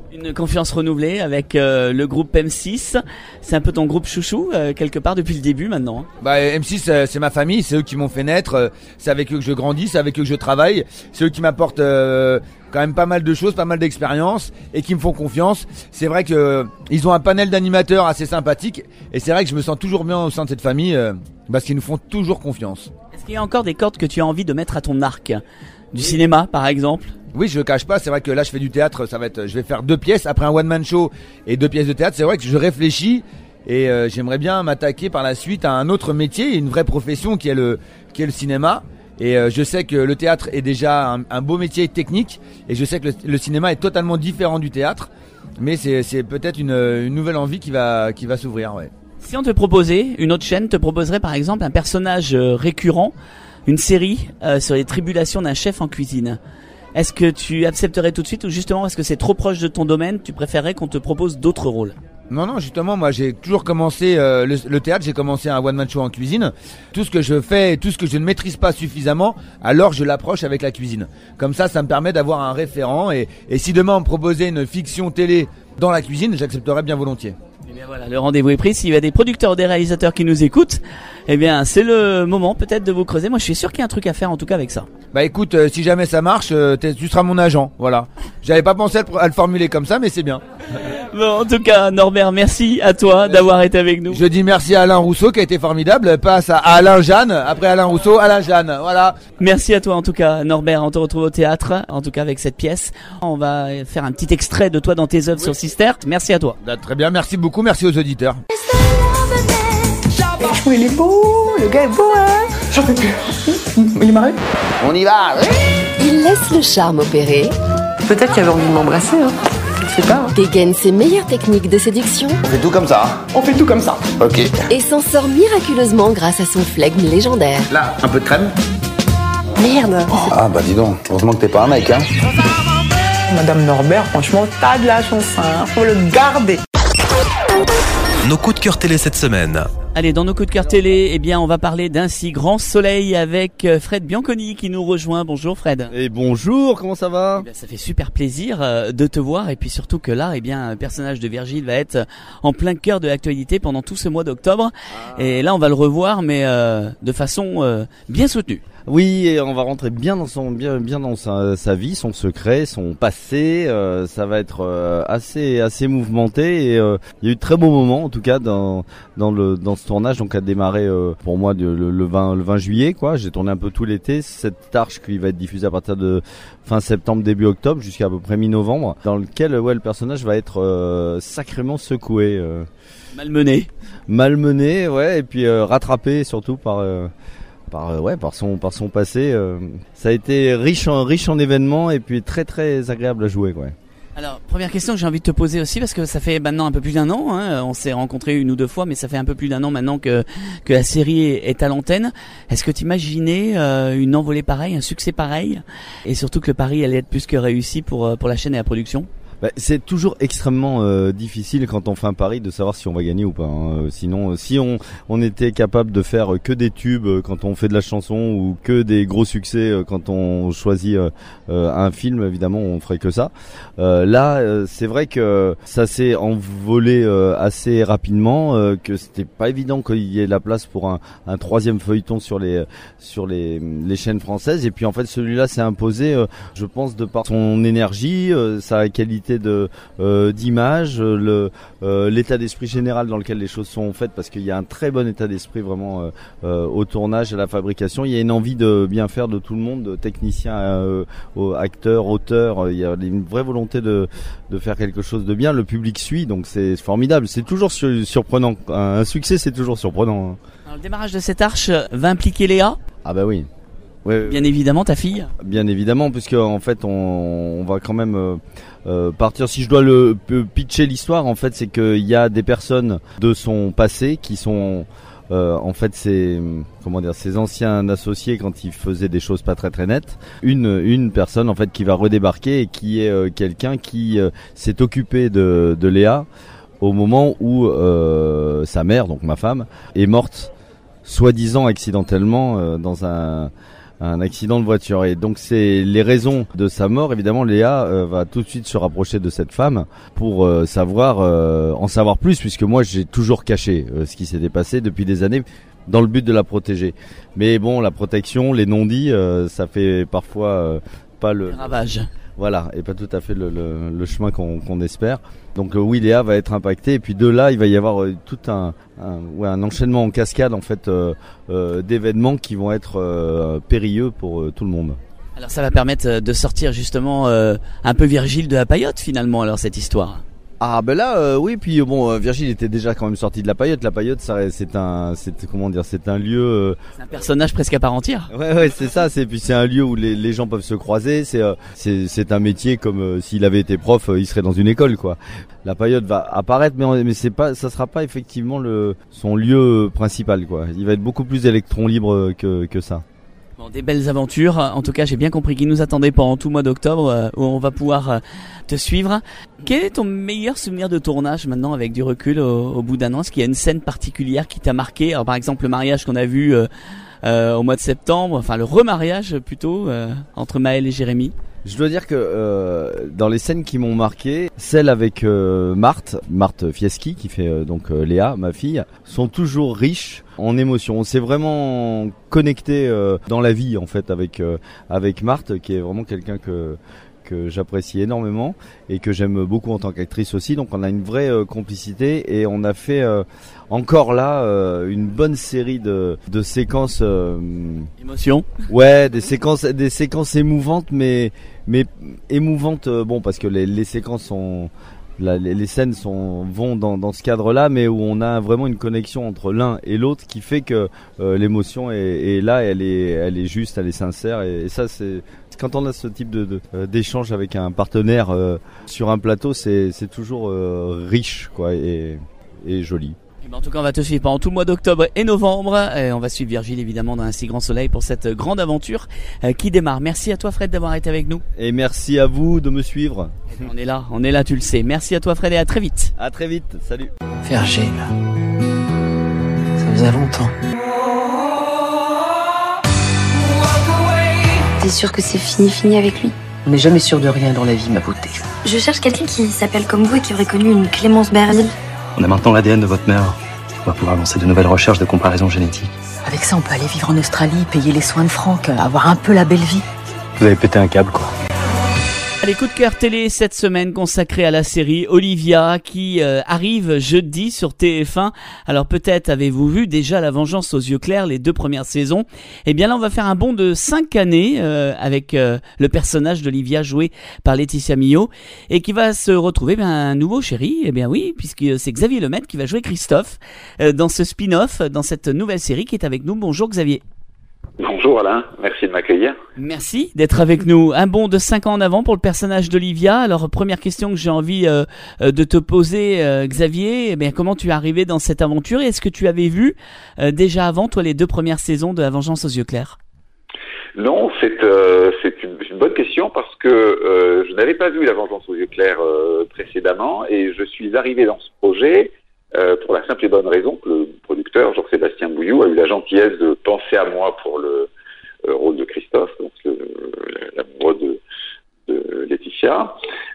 Une confiance renouvelée avec le groupe M6. C'est un peu ton groupe chouchou quelque part depuis le début maintenant. Bah M6 c'est ma famille, c'est eux qui m'ont fait naître, c'est avec eux que je grandis, c'est avec eux que je travaille, c'est eux qui m'apportent quand même pas mal de choses, pas mal d'expériences et qui me font confiance. C'est vrai que ils ont un panel d'animateurs assez sympathique et c'est vrai que je me sens toujours bien au sein de cette famille parce qu'ils nous font toujours confiance. Est-ce qu'il y a encore des cordes que tu as envie de mettre à ton arc? Du cinéma par exemple? Oui, je le cache pas, c'est vrai que là je fais du théâtre, je vais faire 2 pièces après un one man show et 2 pièces de théâtre. C'est vrai que je réfléchis et j'aimerais bien m'attaquer par la suite à un autre métier, une vraie profession qui est le cinéma. Et je sais que le théâtre est déjà un beau métier technique et je sais que le cinéma est totalement différent du théâtre, mais c'est peut-être une nouvelle envie qui va s'ouvrir. Ouais. Si on te proposait, une autre chaîne te proposerait par exemple un personnage récurrent, une série sur les tribulations d'un chef en cuisine. Est-ce que tu accepterais tout de suite ou justement parce que c'est trop proche de ton domaine, tu préférerais qu'on te propose d'autres rôles? Non, justement, moi j'ai toujours commencé le théâtre, j'ai commencé un one-man show en cuisine. Tout ce que je fais, tout ce que je ne maîtrise pas suffisamment, alors je l'approche avec la cuisine. Comme ça me permet d'avoir un référent et si demain on me proposait une fiction télé dans la cuisine, j'accepterais bien volontiers. Eh bien voilà, le rendez-vous est pris. S'il y a des producteurs, des réalisateurs qui nous écoutent, eh bien c'est le moment peut-être de vous creuser. Moi je suis sûr qu'il y a un truc à faire en tout cas avec ça. Bah écoute, si jamais ça marche, tu seras mon agent, voilà. J'avais pas pensé à le formuler comme ça, mais c'est bien. Bon, en tout cas, Norbert, merci à toi d'avoir été avec nous. Je dis merci à Alain Rousseau qui a été formidable. Passe à Alain Jeanne, après Alain Rousseau, Alain Jeanne, voilà. Merci à toi en tout cas, Norbert. On te retrouve au théâtre, en tout cas avec cette pièce. On va faire un petit extrait de toi dans tes œuvres sur Sister. Merci à toi. Très bien, merci beaucoup, merci aux auditeurs. Franchement, il est beau, le gars est beau, hein. J'en peux plus. Il est marié. On y va. Il laisse le charme opérer. Peut-être qu'il avait envie de m'embrasser, hein. Je sais pas. Dégaine ses meilleures techniques de séduction. On fait tout comme ça. On fait tout comme ça. Ok. Et s'en sort miraculeusement grâce à son flegme légendaire. Là, un peu de crème. Merde. Ah bah dis donc, heureusement que t'es pas un mec, hein. Madame Norbert, franchement, t'as de la chance, hein. Faut le garder. Nos coups de cœur télé cette semaine. Allez, dans nos coups de cœur télé, eh bien, on va parler d'un si grand soleil avec Fred Bianconi qui nous rejoint. Bonjour Fred. Et bonjour, comment ça va? Eh bien, ça fait super plaisir de te voir et puis surtout que là, eh bien, un personnage de Virgile va être en plein cœur de l'actualité pendant tout ce mois d'octobre. Et là, on va le revoir, mais de façon bien soutenue. Oui, et on va rentrer bien dans sa vie, son secret, son passé. Ça va être assez mouvementé. Et il y a eu de très beaux moments, en tout cas dans ce tournage. Donc a démarré pour moi le 20 juillet, quoi. J'ai tourné un peu tout l'été. Cette arche qui va être diffusée à partir de fin septembre, début octobre, jusqu'à peu près mi-novembre, dans lequel le personnage va être sacrément secoué, malmené, ouais, et puis rattrapé surtout par son passé. Ça a été riche en événements et puis très très agréable à jouer, ouais. Alors, première question que j'ai envie de te poser aussi, parce que ça fait maintenant un peu plus d'un an, hein, on s'est rencontrés 1 ou 2 fois, mais ça fait un peu plus d'un an maintenant que la série est à l'antenne. Est-ce que tu imaginais une envolée pareille, un succès pareil, et surtout que le pari allait être plus que réussi pour la chaîne et la production? C'est toujours extrêmement difficile quand on fait un pari de savoir si on va gagner ou pas, hein. Sinon, si on était capable de faire que des tubes quand on fait de la chanson ou que des gros succès quand on choisit un film, évidemment on ferait que ça. Là, c'est vrai que ça s'est envolé assez rapidement, que c'était pas évident qu'il y ait la place pour un 3e feuilleton sur les chaînes françaises. Et puis en fait celui-là s'est imposé, je pense, de par son énergie, sa qualité d'image, l'état d'esprit général dans lequel les choses sont faites, parce qu'il y a un très bon état d'esprit vraiment au tournage, à la fabrication. Il y a une envie de bien faire de tout le monde, de techniciens, acteurs, auteurs. Il y a une vraie volonté de faire quelque chose de bien. Le public suit, donc c'est formidable. C'est toujours surprenant. Un succès, c'est toujours surprenant. Alors, le démarrage de cette arche va impliquer Léa. Ah bah oui. Ouais, bien évidemment, ta fille. Bien évidemment, puisque en fait on va quand même partir. Si je dois pitcher l'histoire, en fait, c'est qu'il y a des personnes de son passé qui sont en fait ses anciens associés quand ils faisaient des choses pas très très nettes. Une personne en fait qui va redébarquer et qui est quelqu'un qui s'est occupé de Léa au moment où sa mère, donc ma femme, est morte, soi-disant accidentellement dans un accident de voiture. Et donc c'est les raisons de sa mort. Évidemment, Léa va tout de suite se rapprocher de cette femme pour en savoir plus, puisque moi j'ai toujours caché ce qui s'était passé depuis des années dans le but de la protéger. Mais bon, la protection, les non-dits, ça fait parfois pas le ravage. Voilà, et pas tout à fait le chemin qu'on espère. Donc oui, Léa va être impactée, et puis de là, il va y avoir tout un enchaînement en cascade en fait d'événements qui vont être périlleux pour tout le monde. Alors ça va permettre de sortir justement un peu Virgile de la paillote finalement, alors cette histoire. Ah ben là oui, puis bon, Virgile était déjà quand même sorti de la paillote. La paillote, c'est un lieu. C'est un personnage presque à part entière. Ouais, c'est ça. C'est un lieu où les gens peuvent se croiser. C'est un métier comme s'il avait été prof, il serait dans une école quoi. La paillote va apparaître, mais ça sera pas effectivement son lieu principal quoi. Il va être beaucoup plus électron libre que ça. Bon, des belles aventures. En tout cas, j'ai bien compris qu'ils nous attendaient pendant tout le mois d'octobre où on va pouvoir te suivre. Quel est ton meilleur souvenir de tournage maintenant avec du recul au bout d'un an? Est-ce qu'il y a une scène particulière qui t'a marqué? Alors, par exemple, le mariage qu'on a vu au mois de septembre, enfin le remariage plutôt entre Maël et Jérémy. Je dois dire que dans les scènes qui m'ont marqué, celles avec Marthe Fieschi qui fait donc Léa, ma fille, sont toujours riches en émotions. On s'est vraiment connecté dans la vie en fait avec Marthe, qui est vraiment quelqu'un que j'apprécie énormément et que j'aime beaucoup en tant qu'actrice aussi. Donc on a une vraie complicité et on a fait encore là une bonne série de séquences émotions. Ouais, des séquences émouvantes mais émouvantes bon parce que les séquences sont les scènes vont dans ce cadre-là, mais où on a vraiment une connexion entre l'un et l'autre qui fait que l'émotion est là, elle est juste, elle est sincère, et ça c'est quand on a ce type d'échange avec un partenaire sur un plateau, c'est toujours riche quoi et joli. En tout cas, on va te suivre pendant tout le mois d'octobre et novembre. Et on va suivre Virgile évidemment dans un si grand soleil pour cette grande aventure qui démarre. Merci à toi Fred d'avoir été avec nous. Et merci à vous de me suivre. On est là, tu le sais. Merci à toi Fred et à très vite. À très vite, salut. Virgile, ça faisait longtemps. T'es sûr que c'est fini avec lui? On n'est jamais sûr de rien dans la vie, ma beauté. Je cherche quelqu'un qui s'appelle comme vous et qui aurait connu une Clémence Berville. On a maintenant l'ADN de votre mère. On va pouvoir lancer de nouvelles recherches de comparaison génétique. Avec ça, on peut aller vivre en Australie, payer les soins de Franck, avoir un peu la belle vie. Vous avez pété un câble, quoi. Les coups de cœur télé cette semaine consacrés à la série Olivia qui arrive jeudi sur TF1. Alors peut-être avez-vous vu déjà La Vengeance aux yeux clairs, les 2 premières saisons. Eh bien là on va faire un bond de 5 années avec le personnage d'Olivia joué par Laetitia Millot et qui va se retrouver un nouveau chéri. Eh bien oui, puisque c'est Xavier Lemaitre qui va jouer Christophe dans ce spin-off, dans cette nouvelle série qui est avec nous. Bonjour Xavier. Bonjour Alain, merci de m'accueillir. Merci d'être avec nous. Un bond de 5 ans en avant pour le personnage d'Olivia. Alors première question que j'ai envie de te poser Xavier, eh bien, comment tu es arrivé dans cette aventure et est-ce que tu avais vu déjà avant toi les 2 premières saisons de La Vengeance aux yeux clairs? Non, c'est une bonne question parce que je n'avais pas vu La Vengeance aux yeux clairs précédemment et je suis arrivé dans ce projet pour la simple et bonne raison que le producteur Jean-Sébastien Bouilloux a eu la gentillesse de penser à moi pour le rôle de Christophe, donc l'amoureux de Laetitia.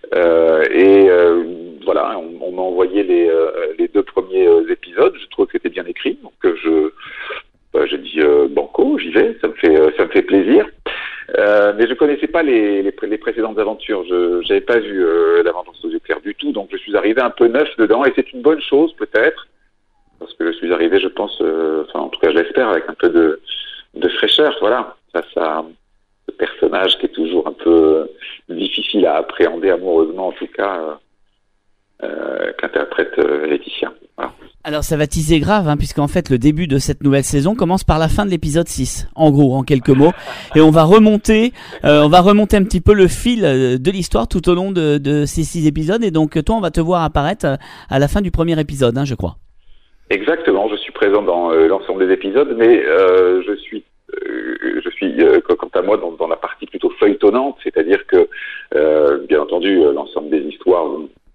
Voilà, on m'a envoyé les 2 premiers épisodes. Je trouve que c'était bien écrit, donc j'ai dit banco, j'y vais, ça me fait plaisir. Mais je connaissais pas les précédentes aventures. Je n'avais pas vu La Vengeance aux yeux clairs du tout, donc je suis arrivé un peu neuf dedans et c'est une bonne chose peut-être parce que je suis arrivé, je pense, en tout cas je l'espère, avec un peu de fraîcheur. Voilà, face à ce personnage qui est toujours un peu difficile à appréhender amoureusement, en tout cas qu'interprète Laetitia. Voilà. Alors ça va teaser grave, puisqu'en fait le début de cette nouvelle saison commence par la fin de l'épisode 6, en gros, en quelques mots. Et on va remonter un petit peu le fil de l'histoire tout au long de ces 6 épisodes. Et donc toi, on va te voir apparaître à la fin du premier épisode, je crois. Exactement, je suis présent dans l'ensemble des épisodes, mais je suis quant à moi dans la partie plutôt feuilletonnante, c'est-à-dire que bien entendu l'ensemble des histoires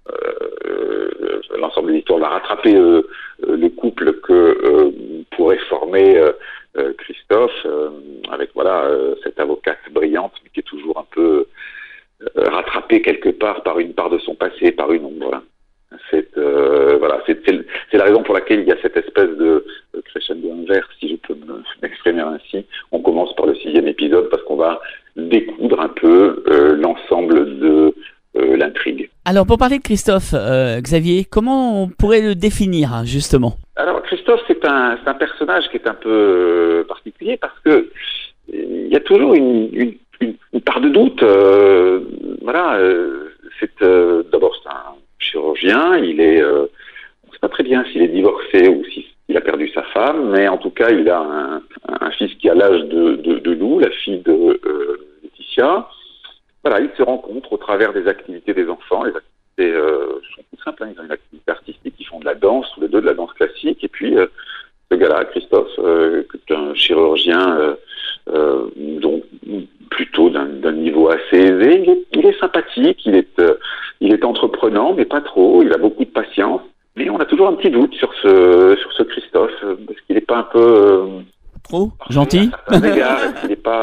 va rattraper le couple que pourrait former Christophe avec cette avocate brillante mais qui est toujours un peu rattrapée quelque part par une part de son passé, par une ombre. C'est la raison pour laquelle il y a cette espèce de crescendo inverse, si je peux m'exprimer ainsi. On commence par le 6e épisode parce qu'on va découdre un peu l'ensemble de l'intrigue. Alors pour parler de Christophe, Xavier, comment on pourrait le définir justement ? Alors Christophe, c'est un personnage qui est un peu particulier parce que il y a toujours une part de doute. D'abord c'est un chirurgien, on ne sait pas très bien s'il est divorcé ou s'il a perdu sa femme, mais en tout cas il a un fils qui a l'âge de Lou, la fille de Laetitia. Voilà, ils se rencontrent au travers des activités des enfants. Les activités sont tout simples, ils ont une activité artistique, ils font de la danse, tous les deux de la danse classique, et puis ce gars-là, Christophe, qui est un chirurgien donc plutôt d'un niveau assez aisé, il est sympathique, il est entreprenant, mais pas trop, il a beaucoup de patience, mais on a toujours un petit doute sur ce Christophe, parce qu'il n'est pas un peu... trop gentil. Il n'est pas...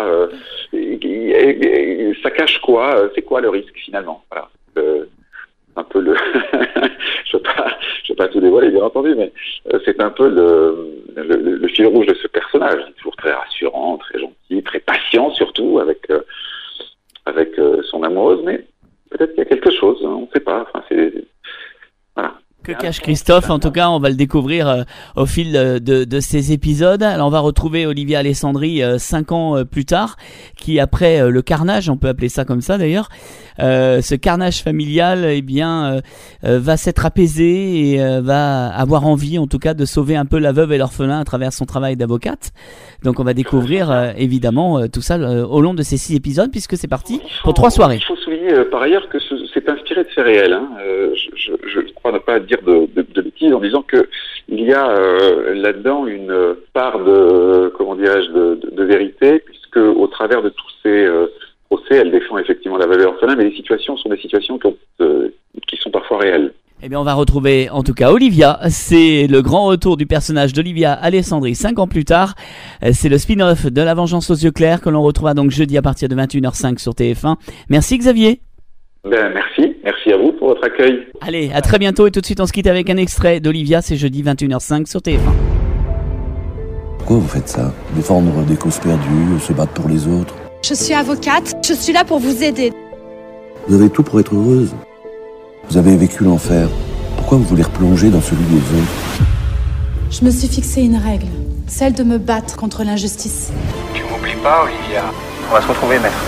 ça cache quoi? C'est quoi le risque finalement? Voilà. Un peu le... je vais pas tout dévoiler bien entendu, mais c'est un peu le fil rouge de ce personnage. Il est toujours très rassurant, très gentil, très patient surtout avec son amoureuse, mais peut-être qu'il y a quelque chose, on ne sait pas. Enfin, voilà. Que cache Christophe? En tout cas, on va le découvrir au fil de ces épisodes. Alors, on va retrouver Olivia Alessandri 5 ans plus tard, qui après le carnage, on peut appeler ça comme ça d'ailleurs, ce carnage familial, va s'être apaisé et va avoir envie, en tout cas, de sauver un peu la veuve et l'orphelin à travers son travail d'avocate. Donc, on va découvrir évidemment tout ça au long de ces 6 épisodes, puisque c'est parti pour 3 soirées. Il faut souligner par ailleurs que c'est inspiré de faits réels. Hein. Je crois ne pas dire de bêtises en disant que il y a là-dedans une part de vérité, puisque au travers de tous ces procès, elle défend effectivement la veuve et l'orphelin, mais les situations sont des situations qui sont parfois réelles. Eh bien, on va retrouver en tout cas Olivia. C'est le grand retour du personnage d'Olivia Alessandri 5 ans plus tard. C'est le spin-off de La Vengeance aux yeux clairs que l'on retrouvera donc jeudi à partir de 21h05 sur TF1. Merci Xavier. Merci à vous pour votre accueil. Allez, à très bientôt et tout de suite on se quitte avec un extrait d'Olivia, c'est jeudi 21h05 sur TF1. Pourquoi vous faites ça? Défendre des causes perdues, se battre pour les autres? Je suis avocate, je suis là pour vous aider. Vous avez tout pour être heureuse. Vous avez vécu l'enfer. Pourquoi vous voulez replonger dans celui des autres? Je me suis fixé une règle, celle de me battre contre l'injustice. Tu m'oublies pas, Olivia. On va se retrouver, maître.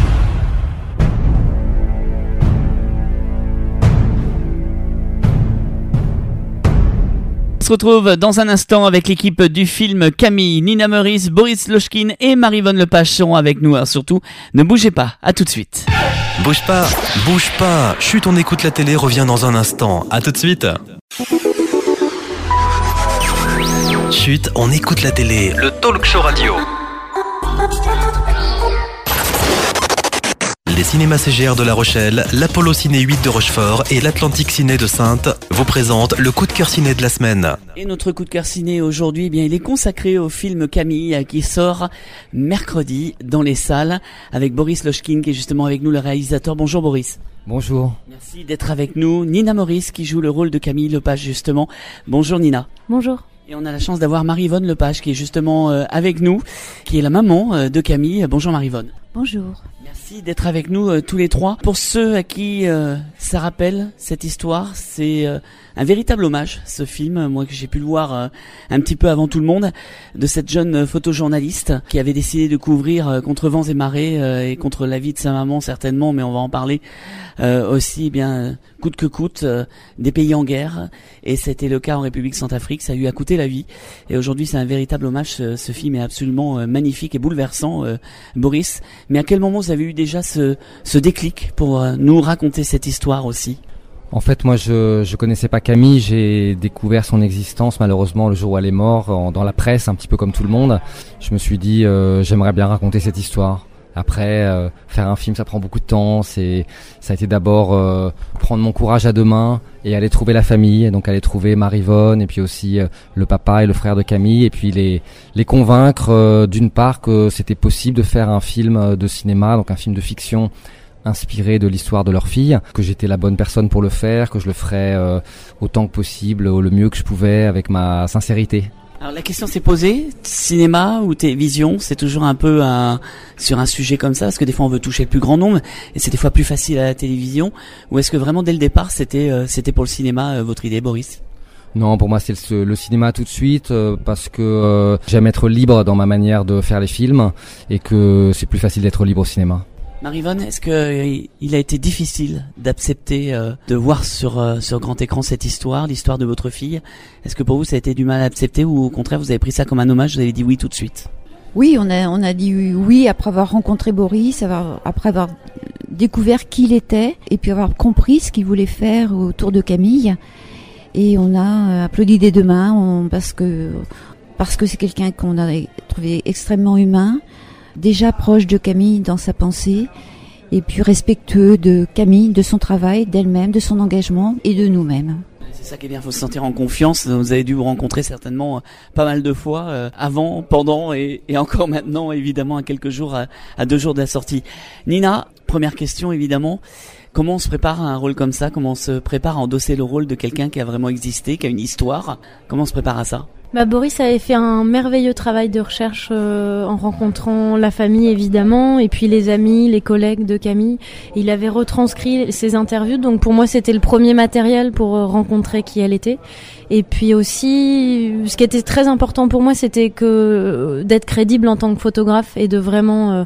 On se retrouve dans un instant avec l'équipe du film Camille. Nina Meurice, Boris Lochkin et Maryvonne Lepage seront avec nous. Alors surtout, ne bougez pas, à tout de suite. Bouge pas. Chut, on écoute la télé, revient dans un instant. À tout de suite. Chut, on écoute la télé. Le talk show radio. Les cinémas CGR de La Rochelle, l'Apollo Ciné 8 de Rochefort et l'Atlantique Ciné de Saintes vous présentent le coup de cœur ciné de la semaine. Et notre coup de cœur ciné aujourd'hui, il est consacré au film Camille qui sort mercredi dans les salles avec Boris Lochkin qui est justement avec nous, le réalisateur. Bonjour Boris. Bonjour. Merci d'être avec nous. Nina Meurice qui joue le rôle de Camille Lepage justement. Bonjour Nina. Bonjour. Et on a la chance d'avoir Maryvonne Lepage qui est justement avec nous, qui est la maman de Camille. Bonjour Maryvonne. Bonjour. Merci d'être avec nous tous les trois. Pour ceux à qui ça rappelle cette histoire, c'est un véritable hommage, ce film, moi que j'ai pu le voir un petit peu avant tout le monde, de cette jeune photojournaliste qui avait décidé de couvrir contre vents et marées et contre la vie de sa maman certainement, mais on va en parler aussi coûte que coûte des pays en guerre, et c'était le cas en République Centrafrique, ça lui a coûté la vie, et aujourd'hui c'est un véritable hommage. Ce film est absolument magnifique et bouleversant, Boris. Mais à quel moment vous avez eu déjà ce déclic pour nous raconter cette histoire aussi? En fait, moi, je connaissais pas Camille. J'ai découvert son existence, malheureusement, le jour où elle est morte, dans la presse, un petit peu comme tout le monde. Je me suis dit, j'aimerais bien raconter cette histoire. Après, faire un film, ça prend beaucoup de temps. Ça a été d'abord prendre mon courage à deux mains et aller trouver la famille, donc aller trouver Marie-Vonne et puis aussi le papa et le frère de Camille, et puis les convaincre d'une part que c'était possible de faire un film de cinéma, donc un film de fiction inspiré de l'histoire de leur fille, que j'étais la bonne personne pour le faire, que je le ferais autant que possible, le mieux que je pouvais, avec ma sincérité. Alors la question s'est posée, cinéma ou télévision, c'est toujours un peu sur un sujet comme ça, parce que des fois on veut toucher le plus grand nombre, et c'est des fois plus facile à la télévision, ou est-ce que vraiment dès le départ c'était pour le cinéma votre idée, Boris ? Non, pour moi c'est le cinéma tout de suite, parce que j'aime être libre dans ma manière de faire les films, et que c'est plus facile d'être libre au cinéma. Marie-Vonne, est-ce que il a été difficile d'accepter de voir sur grand écran cette histoire, l'histoire de votre fille ? Est-ce que pour vous ça a été du mal à accepter, ou au contraire vous avez pris ça comme un hommage, vous avez dit oui tout de suite ? Oui, on a dit oui après avoir rencontré Boris, après avoir découvert qui il était et puis avoir compris ce qu'il voulait faire autour de Camille. Et on a applaudi des deux mains parce que c'est quelqu'un qu'on a trouvé extrêmement humain, déjà proche de Camille dans sa pensée, et puis respectueux de Camille, de son travail, d'elle-même, de son engagement et de nous-mêmes. C'est ça qui est bien, il faut se sentir en confiance. Vous avez dû vous rencontrer certainement pas mal de fois, avant, pendant et encore maintenant, évidemment, à quelques jours, à 2 jours de la sortie. Nina, première question évidemment, comment on se prépare à un rôle comme ça ? Comment on se prépare à endosser le rôle de quelqu'un qui a vraiment existé, qui a une histoire ? Comment on se prépare à ça ? Boris avait fait un merveilleux travail de recherche en rencontrant la famille évidemment, et puis les amis, les collègues de Camille. Il avait retranscrit ses interviews, donc pour moi c'était le premier matériel pour rencontrer qui elle était. Et puis aussi, ce qui était très important pour moi, c'était d'être crédible en tant que photographe et de vraiment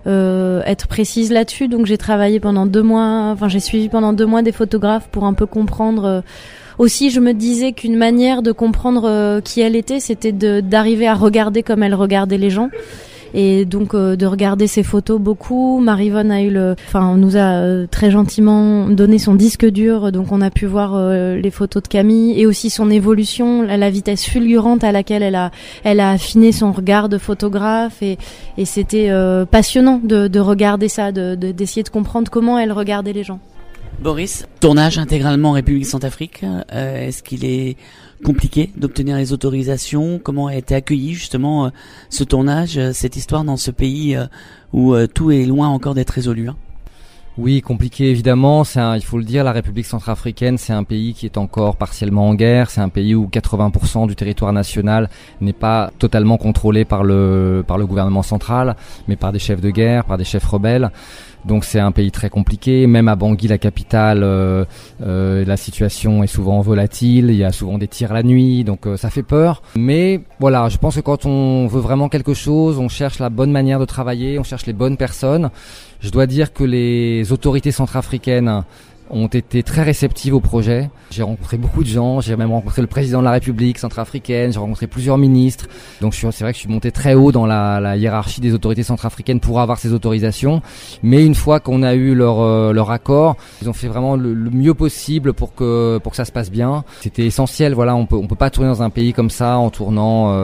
être précise là-dessus. Donc j'ai travaillé pendant 2 mois, j'ai suivi pendant 2 mois des photographes pour un peu comprendre. Aussi, je me disais qu'une manière de comprendre qui elle était, c'était d'arriver à regarder comme elle regardait les gens. Et donc de regarder ses photos beaucoup. Marie-Vonne nous a très gentiment donné son disque dur, donc on a pu voir les photos de Camille et aussi son évolution, la vitesse fulgurante à laquelle elle a affiné son regard de photographe, et c'était passionnant de regarder ça, d'essayer de comprendre comment elle regardait les gens. Boris, tournage intégralement en République Centrafrique, est-ce qu'il est compliqué d'obtenir les autorisations ? Comment a été accueilli justement ce tournage, cette histoire dans ce pays où tout est loin encore d'être résolu ? Oui, compliqué évidemment. Il faut le dire, la République centrafricaine, c'est un pays qui est encore partiellement en guerre. C'est un pays où 80% du territoire national n'est pas totalement contrôlé par le gouvernement central, mais par des chefs de guerre, par des chefs rebelles. Donc c'est un pays très compliqué. Même à Bangui, la capitale, la situation est souvent volatile. Il y a souvent des tirs la nuit, donc ça fait peur. Mais voilà, je pense que quand on veut vraiment quelque chose, on cherche la bonne manière de travailler, on cherche les bonnes personnes. Je dois dire que les autorités centrafricaines ont été très réceptives au projet. J'ai rencontré beaucoup de gens, j'ai même rencontré le président de la République centrafricaine, j'ai rencontré plusieurs ministres. Donc c'est vrai que je suis monté très haut dans la hiérarchie des autorités centrafricaines pour avoir ces autorisations. Mais une fois qu'on a eu leur accord, ils ont fait vraiment le mieux possible pour que ça se passe bien. C'était essentiel, voilà, on peut pas tourner dans un pays comme ça en tournant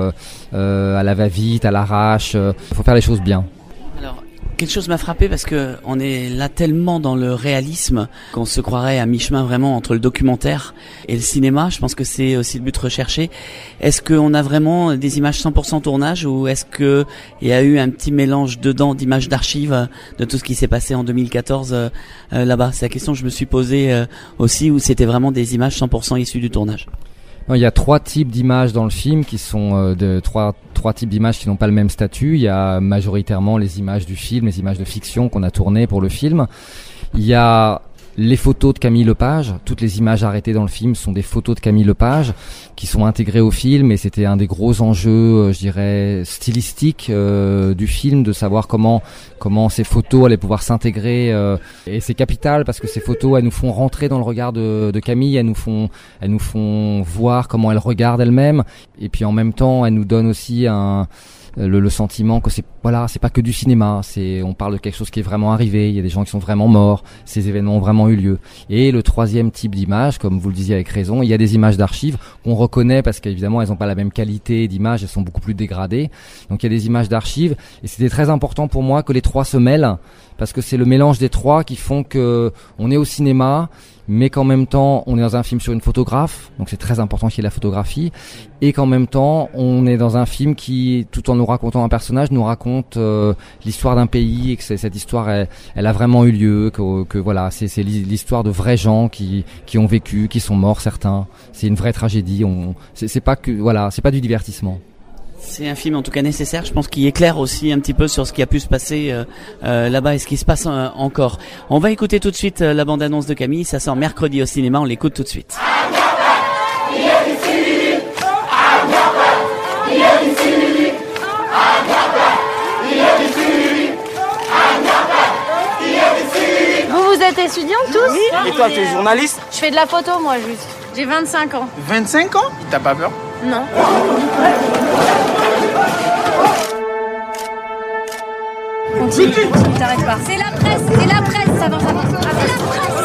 à la va-vite, à l'arrache. Il faut faire les choses bien. Quelque chose m'a frappé parce que on est là tellement dans le réalisme qu'on se croirait à mi-chemin vraiment entre le documentaire et le cinéma. Je pense que c'est aussi le but recherché. Est-ce qu'on a vraiment des images 100% tournage, ou est-ce que il y a eu un petit mélange dedans d'images d'archives de tout ce qui s'est passé en 2014 là-bas ? C'est la question que je me suis posée aussi, où c'était vraiment des images 100% issues du tournage. Non, il y a 3 types d'images dans le film qui sont trois types d'images qui n'ont pas le même statut. Il y a majoritairement les images du film, les images de fiction qu'on a tournées pour le film. Il y a les photos de Camille Lepage. Toutes les images arrêtées dans le film sont des photos de Camille Lepage qui sont intégrées au film, et c'était un des gros enjeux, je dirais, stylistiques du film, de savoir comment ces photos allaient pouvoir s'intégrer. Et c'est capital parce que ces photos, elles nous font rentrer dans le regard de Camille, elles nous font voir comment elle regarde elle-même, et puis en même temps, elles nous donnent aussi le sentiment que voilà, c'est pas que du cinéma, on parle de quelque chose qui est vraiment arrivé, il y a des gens qui sont vraiment morts, ces événements ont vraiment eu lieu. Et le troisième type d'image, comme vous le disiez avec raison, il y a des images d'archives qu'on reconnaît parce qu'évidemment elles n'ont pas la même qualité d'image, elles sont beaucoup plus dégradées. Donc il y a des images d'archives et c'était très important pour moi que les trois se mêlent parce que c'est le mélange des trois qui font que on est au cinéma, mais qu'en même temps on est dans un film sur une photographe, donc c'est très important qu'il y ait la photographie, et qu'en même temps on est dans un film qui, tout en nous racontant un personnage, nous raconte l'histoire d'un pays, et que cette histoire elle a vraiment eu lieu, que voilà, c'est l'histoire de vrais gens qui ont vécu, qui sont morts certains. C'est une vraie tragédie. C'est pas que voilà, c'est pas du divertissement. C'est un film en tout cas nécessaire, je pense qu'il éclaire aussi un petit peu sur ce qui a pu se passer là-bas et ce qui se passe encore. On va écouter tout de suite la bande-annonce de Camille, ça sort mercredi au cinéma, on l'écoute tout de suite. Vous êtes étudiante tous? Oui. Et toi, tu es journaliste? Je fais de la photo moi juste. J'ai 25 ans. 25 ans? T'as pas peur? Non. Continue, t'arrêtes pas. C'est la presse, ça va. C'est la presse,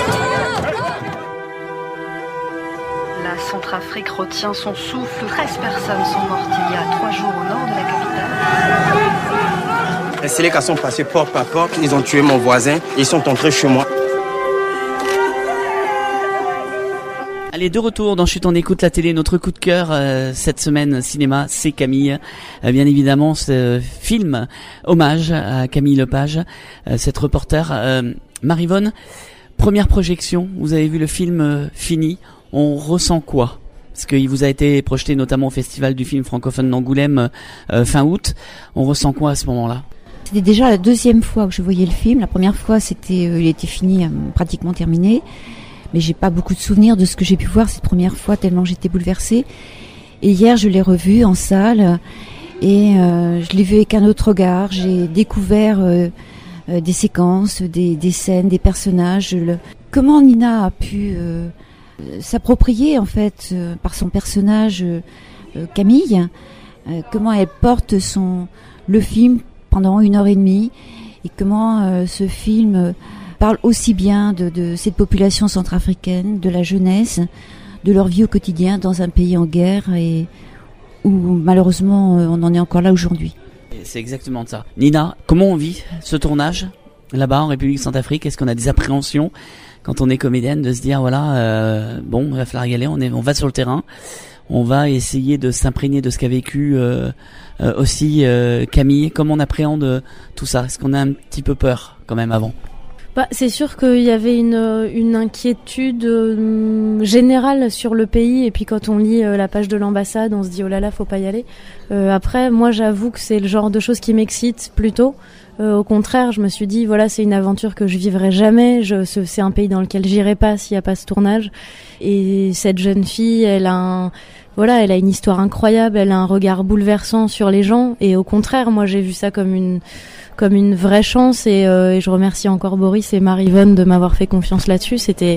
La Centrafrique retient son souffle. 13 personnes sont mortes il y a 3 jours au nord de la capitale. Les Sélékas sont passés porte par porte, ils ont tué mon voisin, ils sont entrés chez moi. Allez, de retour dans Chut, on écoute la télé. Notre coup de cœur cette semaine cinéma, c'est Camille. Bien évidemment, ce film hommage à Camille Lepage, cette reporter. Maryvonne, première projection, vous avez vu le film fini. On ressent quoi? Parce qu'il vous a été projeté notamment au Festival du film francophone d'Angoulême fin août. On ressent quoi à ce moment-là? C'était déjà la deuxième fois que je voyais le film. La première fois, il était fini, pratiquement terminé. Mais j'ai pas beaucoup de souvenirs de ce que j'ai pu voir cette première fois, tellement j'étais bouleversée. Et hier, je l'ai revu en salle et je l'ai vu avec un autre regard. J'ai découvert des séquences, des scènes, des personnages. Comment Nina a pu s'approprier en fait par son personnage Camille, comment elle porte le film pendant 1h30 et comment ce film parle aussi bien de cette population centrafricaine, de la jeunesse, de leur vie au quotidien dans un pays en guerre et où malheureusement on en est encore là aujourd'hui. C'est exactement ça. Nina, comment on vit ce tournage là-bas en République Centrafrique? Est-ce qu'on a des appréhensions quand on est comédienne de se dire voilà, bon, il va falloir y aller, on va sur le terrain, on va essayer de s'imprégner de ce qu'a vécu aussi Camille. Comment on appréhende tout ça? Est-ce qu'on a un petit peu peur quand même avant? C'est sûr qu'il y avait une inquiétude générale sur le pays, et puis quand on lit la page de l'ambassade, on se dit oh là là, faut pas y aller. Après, moi j'avoue que c'est le genre de choses qui m'excite plutôt. Au contraire, je me suis dit voilà, c'est une aventure que je vivrai jamais. C'est un pays dans lequel j'irai pas s'il y a pas ce tournage. Et cette jeune fille, elle a une histoire incroyable, elle a un regard bouleversant sur les gens. Et au contraire, moi j'ai vu ça comme une vraie chance, et je remercie encore Boris et Maryvonne de m'avoir fait confiance là-dessus. C'était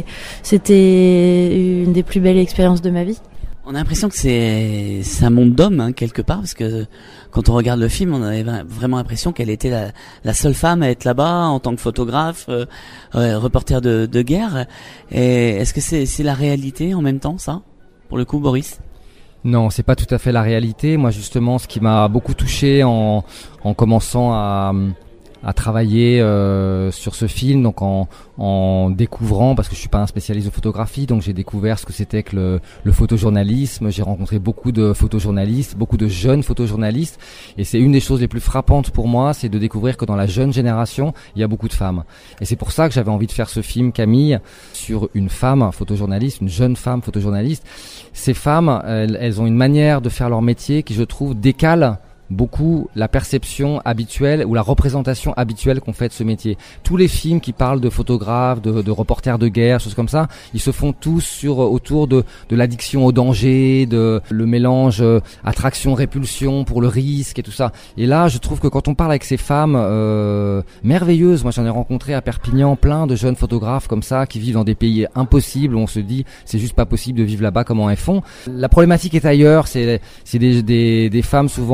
une des plus belles expériences de ma vie. On a l'impression que c'est un monde d'hommes hein, quelque part, parce que quand on regarde le film, on avait vraiment l'impression qu'elle était la seule femme à être là-bas en tant que photographe, reporter de guerre. Et est-ce que c'est la réalité en même temps, ça, pour le coup, Boris? Non, c'est pas tout à fait la réalité. Moi, justement, ce qui m'a beaucoup touché en commençant à travailler sur ce film, donc en découvrant, parce que je suis pas un spécialiste de photographie, donc j'ai découvert ce que c'était que le photojournalisme. J'ai rencontré beaucoup de photojournalistes, beaucoup de jeunes photojournalistes, et c'est une des choses les plus frappantes pour moi, c'est de découvrir que dans la jeune génération, il y a beaucoup de femmes. Et c'est pour ça que j'avais envie de faire ce film, Camille, sur une femme photojournaliste, une jeune femme photojournaliste. Ces femmes, elles ont une manière de faire leur métier qui, je trouve, décale beaucoup la perception habituelle ou la représentation habituelle qu'on fait de ce métier. Tous les films qui parlent de photographes, de reporters de guerre, choses comme ça, ils se font tous autour de l'addiction au danger, de le mélange attraction-répulsion pour le risque et tout ça. Et là, je trouve que quand on parle avec ces femmes merveilleuses, moi j'en ai rencontré à Perpignan plein de jeunes photographes comme ça qui vivent dans des pays impossibles où on se dit c'est juste pas possible de vivre là-bas, comment elles font. La problématique est ailleurs, c'est des femmes souvent très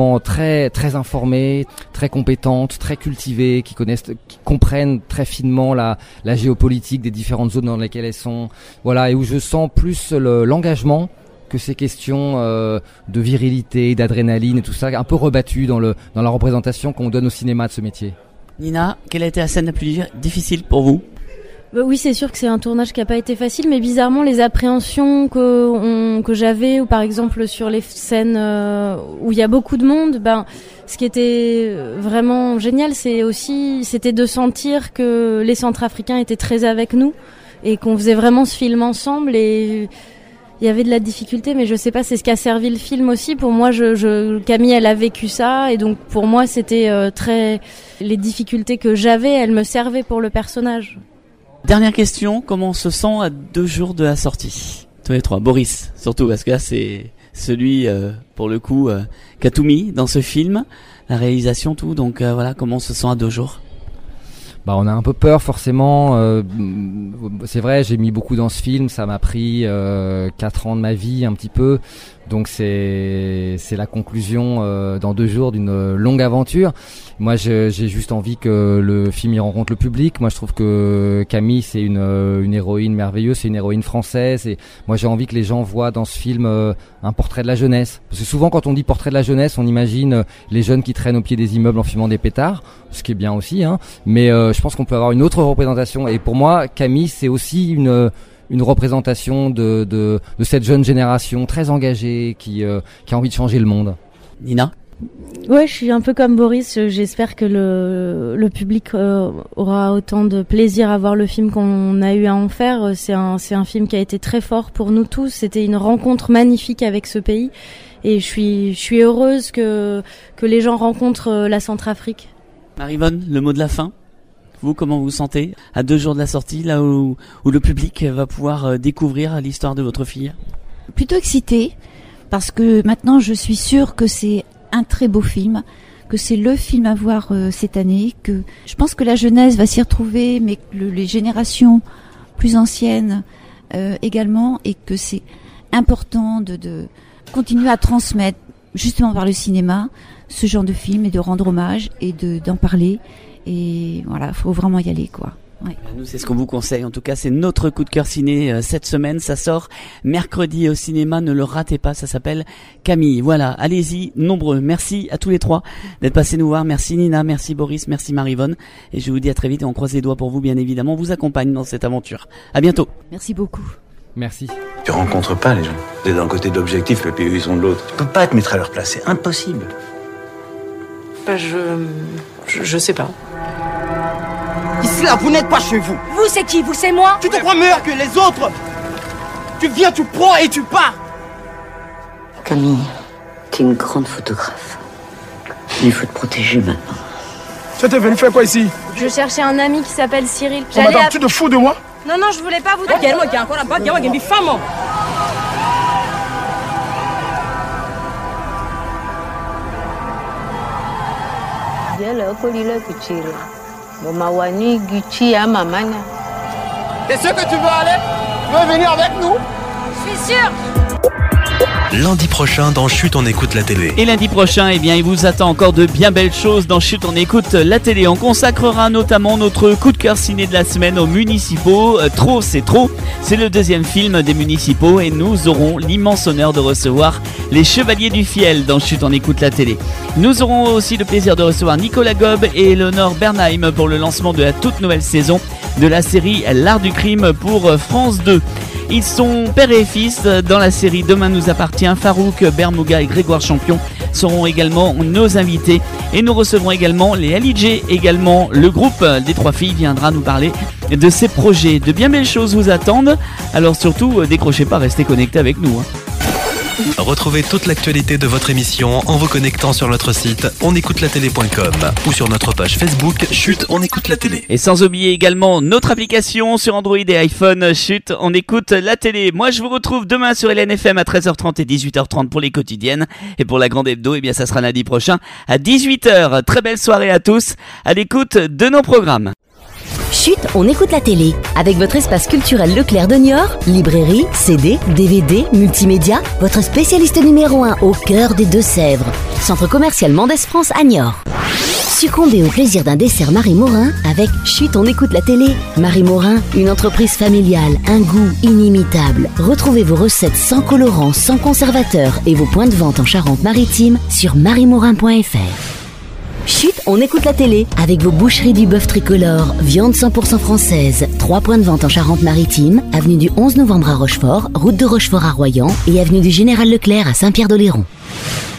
très très informées, très compétentes, très cultivées, qui comprennent très finement la géopolitique des différentes zones dans lesquelles elles sont. Voilà, et où je sens plus l'engagement que ces questions de virilité, d'adrénaline et tout ça, un peu rebattues dans la représentation qu'on donne au cinéma de ce métier. Nina, quelle a été la scène la plus difficile pour vous ? Oui, c'est sûr que c'est un tournage qui a pas été facile, mais bizarrement les appréhensions que j'avais, ou par exemple sur les scènes où il y a beaucoup de monde, ce qui était vraiment génial, c'était de sentir que les Centrafricains étaient très avec nous et qu'on faisait vraiment ce film ensemble. Et il y avait de la difficulté, mais je sais pas, c'est ce qui a servi le film aussi. Pour moi, Camille, elle a vécu ça, et donc pour moi, c'était les difficultés que j'avais, elles me servaient pour le personnage. Dernière question, comment on se sent à 2 jours de la sortie ? Tous les trois, Boris, surtout, parce que là, c'est celui, pour le coup, qui a tout mis dans ce film, la réalisation, tout, donc voilà, comment on se sent à 2 jours ? On a un peu peur forcément, c'est vrai, j'ai mis beaucoup dans ce film, ça m'a pris 4 ans de ma vie un petit peu, donc c'est la conclusion dans 2 jours d'une longue aventure. Moi j'ai juste envie que le film y rencontre le public. Moi je trouve que Camille c'est une héroïne merveilleuse, c'est une héroïne française, et moi j'ai envie que les gens voient dans ce film un portrait de la jeunesse. Parce que souvent quand on dit portrait de la jeunesse, on imagine les jeunes qui traînent au pied des immeubles en fumant des pétards, ce qui est bien aussi, hein. Mais je pense qu'on peut avoir une autre représentation, et pour moi Camille c'est aussi une représentation de cette jeune génération très engagée qui a envie de changer le monde. Nina ? Ouais, je suis un peu comme Boris. J'espère que le public aura autant de plaisir à voir le film qu'on a eu à en faire. C'est un film qui a été très fort pour nous tous. C'était une rencontre magnifique avec ce pays, et je suis heureuse que les gens rencontrent la Centrafrique. Marie-Vonne, le mot de la fin. Vous, comment vous vous sentez à 2 jours de la sortie, là où le public va pouvoir découvrir l'histoire de votre fille ? Plutôt excitée, parce que maintenant je suis sûre que c'est un très beau film, que c'est le film à voir cette année, que je pense que la jeunesse va s'y retrouver, mais que les générations plus anciennes également, et que c'est important de continuer à transmettre, justement par le cinéma, ce genre de film, et de rendre hommage, et d'en parler. Et voilà, faut vraiment y aller, quoi. Ouais. Nous, c'est ce qu'on vous conseille. En tout cas, c'est notre coup de cœur ciné cette semaine. Ça sort mercredi au cinéma. Ne le ratez pas. Ça s'appelle Camille. Voilà. Allez-y, nombreux. Merci à tous les trois d'être passés nous voir. Merci Nina, merci Boris, merci Marie-Vonne. Et je vous dis à très vite, et on croise les doigts pour vous, bien évidemment. On vous accompagne dans cette aventure. À bientôt. Merci beaucoup. Merci. Tu rencontres pas les gens. T'es d'un côté de l'objectif, et puis eux, ils sont de l'autre. Tu peux pas te mettre à leur place. C'est impossible. Je sais pas. Ici, là, vous n'êtes pas chez vous. Vous, c'est qui? Vous, c'est moi? Tu te crois meilleur que les autres? Tu viens, tu prends et tu pars. Camille, t'es une grande photographe. Il faut te protéger maintenant. Tu étais venu faire quoi ici? Je cherchais un ami qui s'appelle Cyril. Oh, madame, tu te fous de moi? Non, je voulais pas vous dire. T'es sûr que tu veux aller? Tu veux venir avec nous? Je suis sûre. Lundi prochain dans Chut, on écoute la télé. Et lundi prochain, il vous attend encore de bien belles choses dans Chut, on écoute la télé. On consacrera notamment notre coup de cœur ciné de la semaine aux municipaux. Trop, c'est trop. C'est le deuxième film des municipaux, et nous aurons l'immense honneur de recevoir les Chevaliers du Fiel dans Chut, on écoute la télé. Nous aurons aussi le plaisir de recevoir Nicolas Gob et Eleonore Bernheim pour le lancement de la toute nouvelle saison de la série L'Art du Crime pour France 2. Ils sont père et fils dans la série Demain nous appartient. Farouk Bermouga et Grégoire Champion seront également nos invités, et nous recevrons également les Alidjé. Également, le groupe des 3 filles viendra nous parler de ses projets. De bien belles choses vous attendent, alors surtout décrochez pas, restez connectés avec nous. Retrouvez toute l'actualité de votre émission en vous connectant sur notre site onécoutelatélé.com ou sur notre page Facebook Chut, on écoute la télé. Et sans oublier également notre application sur Android et iPhone, Chut, on écoute la télé. Moi je vous retrouve demain sur LNFM à 13h30 et 18h30 pour les quotidiennes, et pour la grande hebdo, ça sera lundi prochain à 18h. Très belle soirée à tous à l'écoute de nos programmes. Chut, on écoute la télé. Avec votre espace culturel Leclerc de Niort, librairie, CD, DVD, multimédia, votre spécialiste numéro 1 au cœur des Deux-Sèvres. Centre commercial Mendès France à Niort. Succombez au plaisir d'un dessert Marie Morin avec Chut, on écoute la télé. Marie Morin, une entreprise familiale, un goût inimitable. Retrouvez vos recettes sans colorants, sans conservateurs et vos points de vente en Charente-Maritime sur mariemorin.fr. Chut, on écoute la télé avec vos boucheries du bœuf tricolore, viande 100% française. 3 points de vente en Charente-Maritime, avenue du 11 novembre à Rochefort, route de Rochefort à Royan et avenue du Général Leclerc à Saint-Pierre-d'Oléron.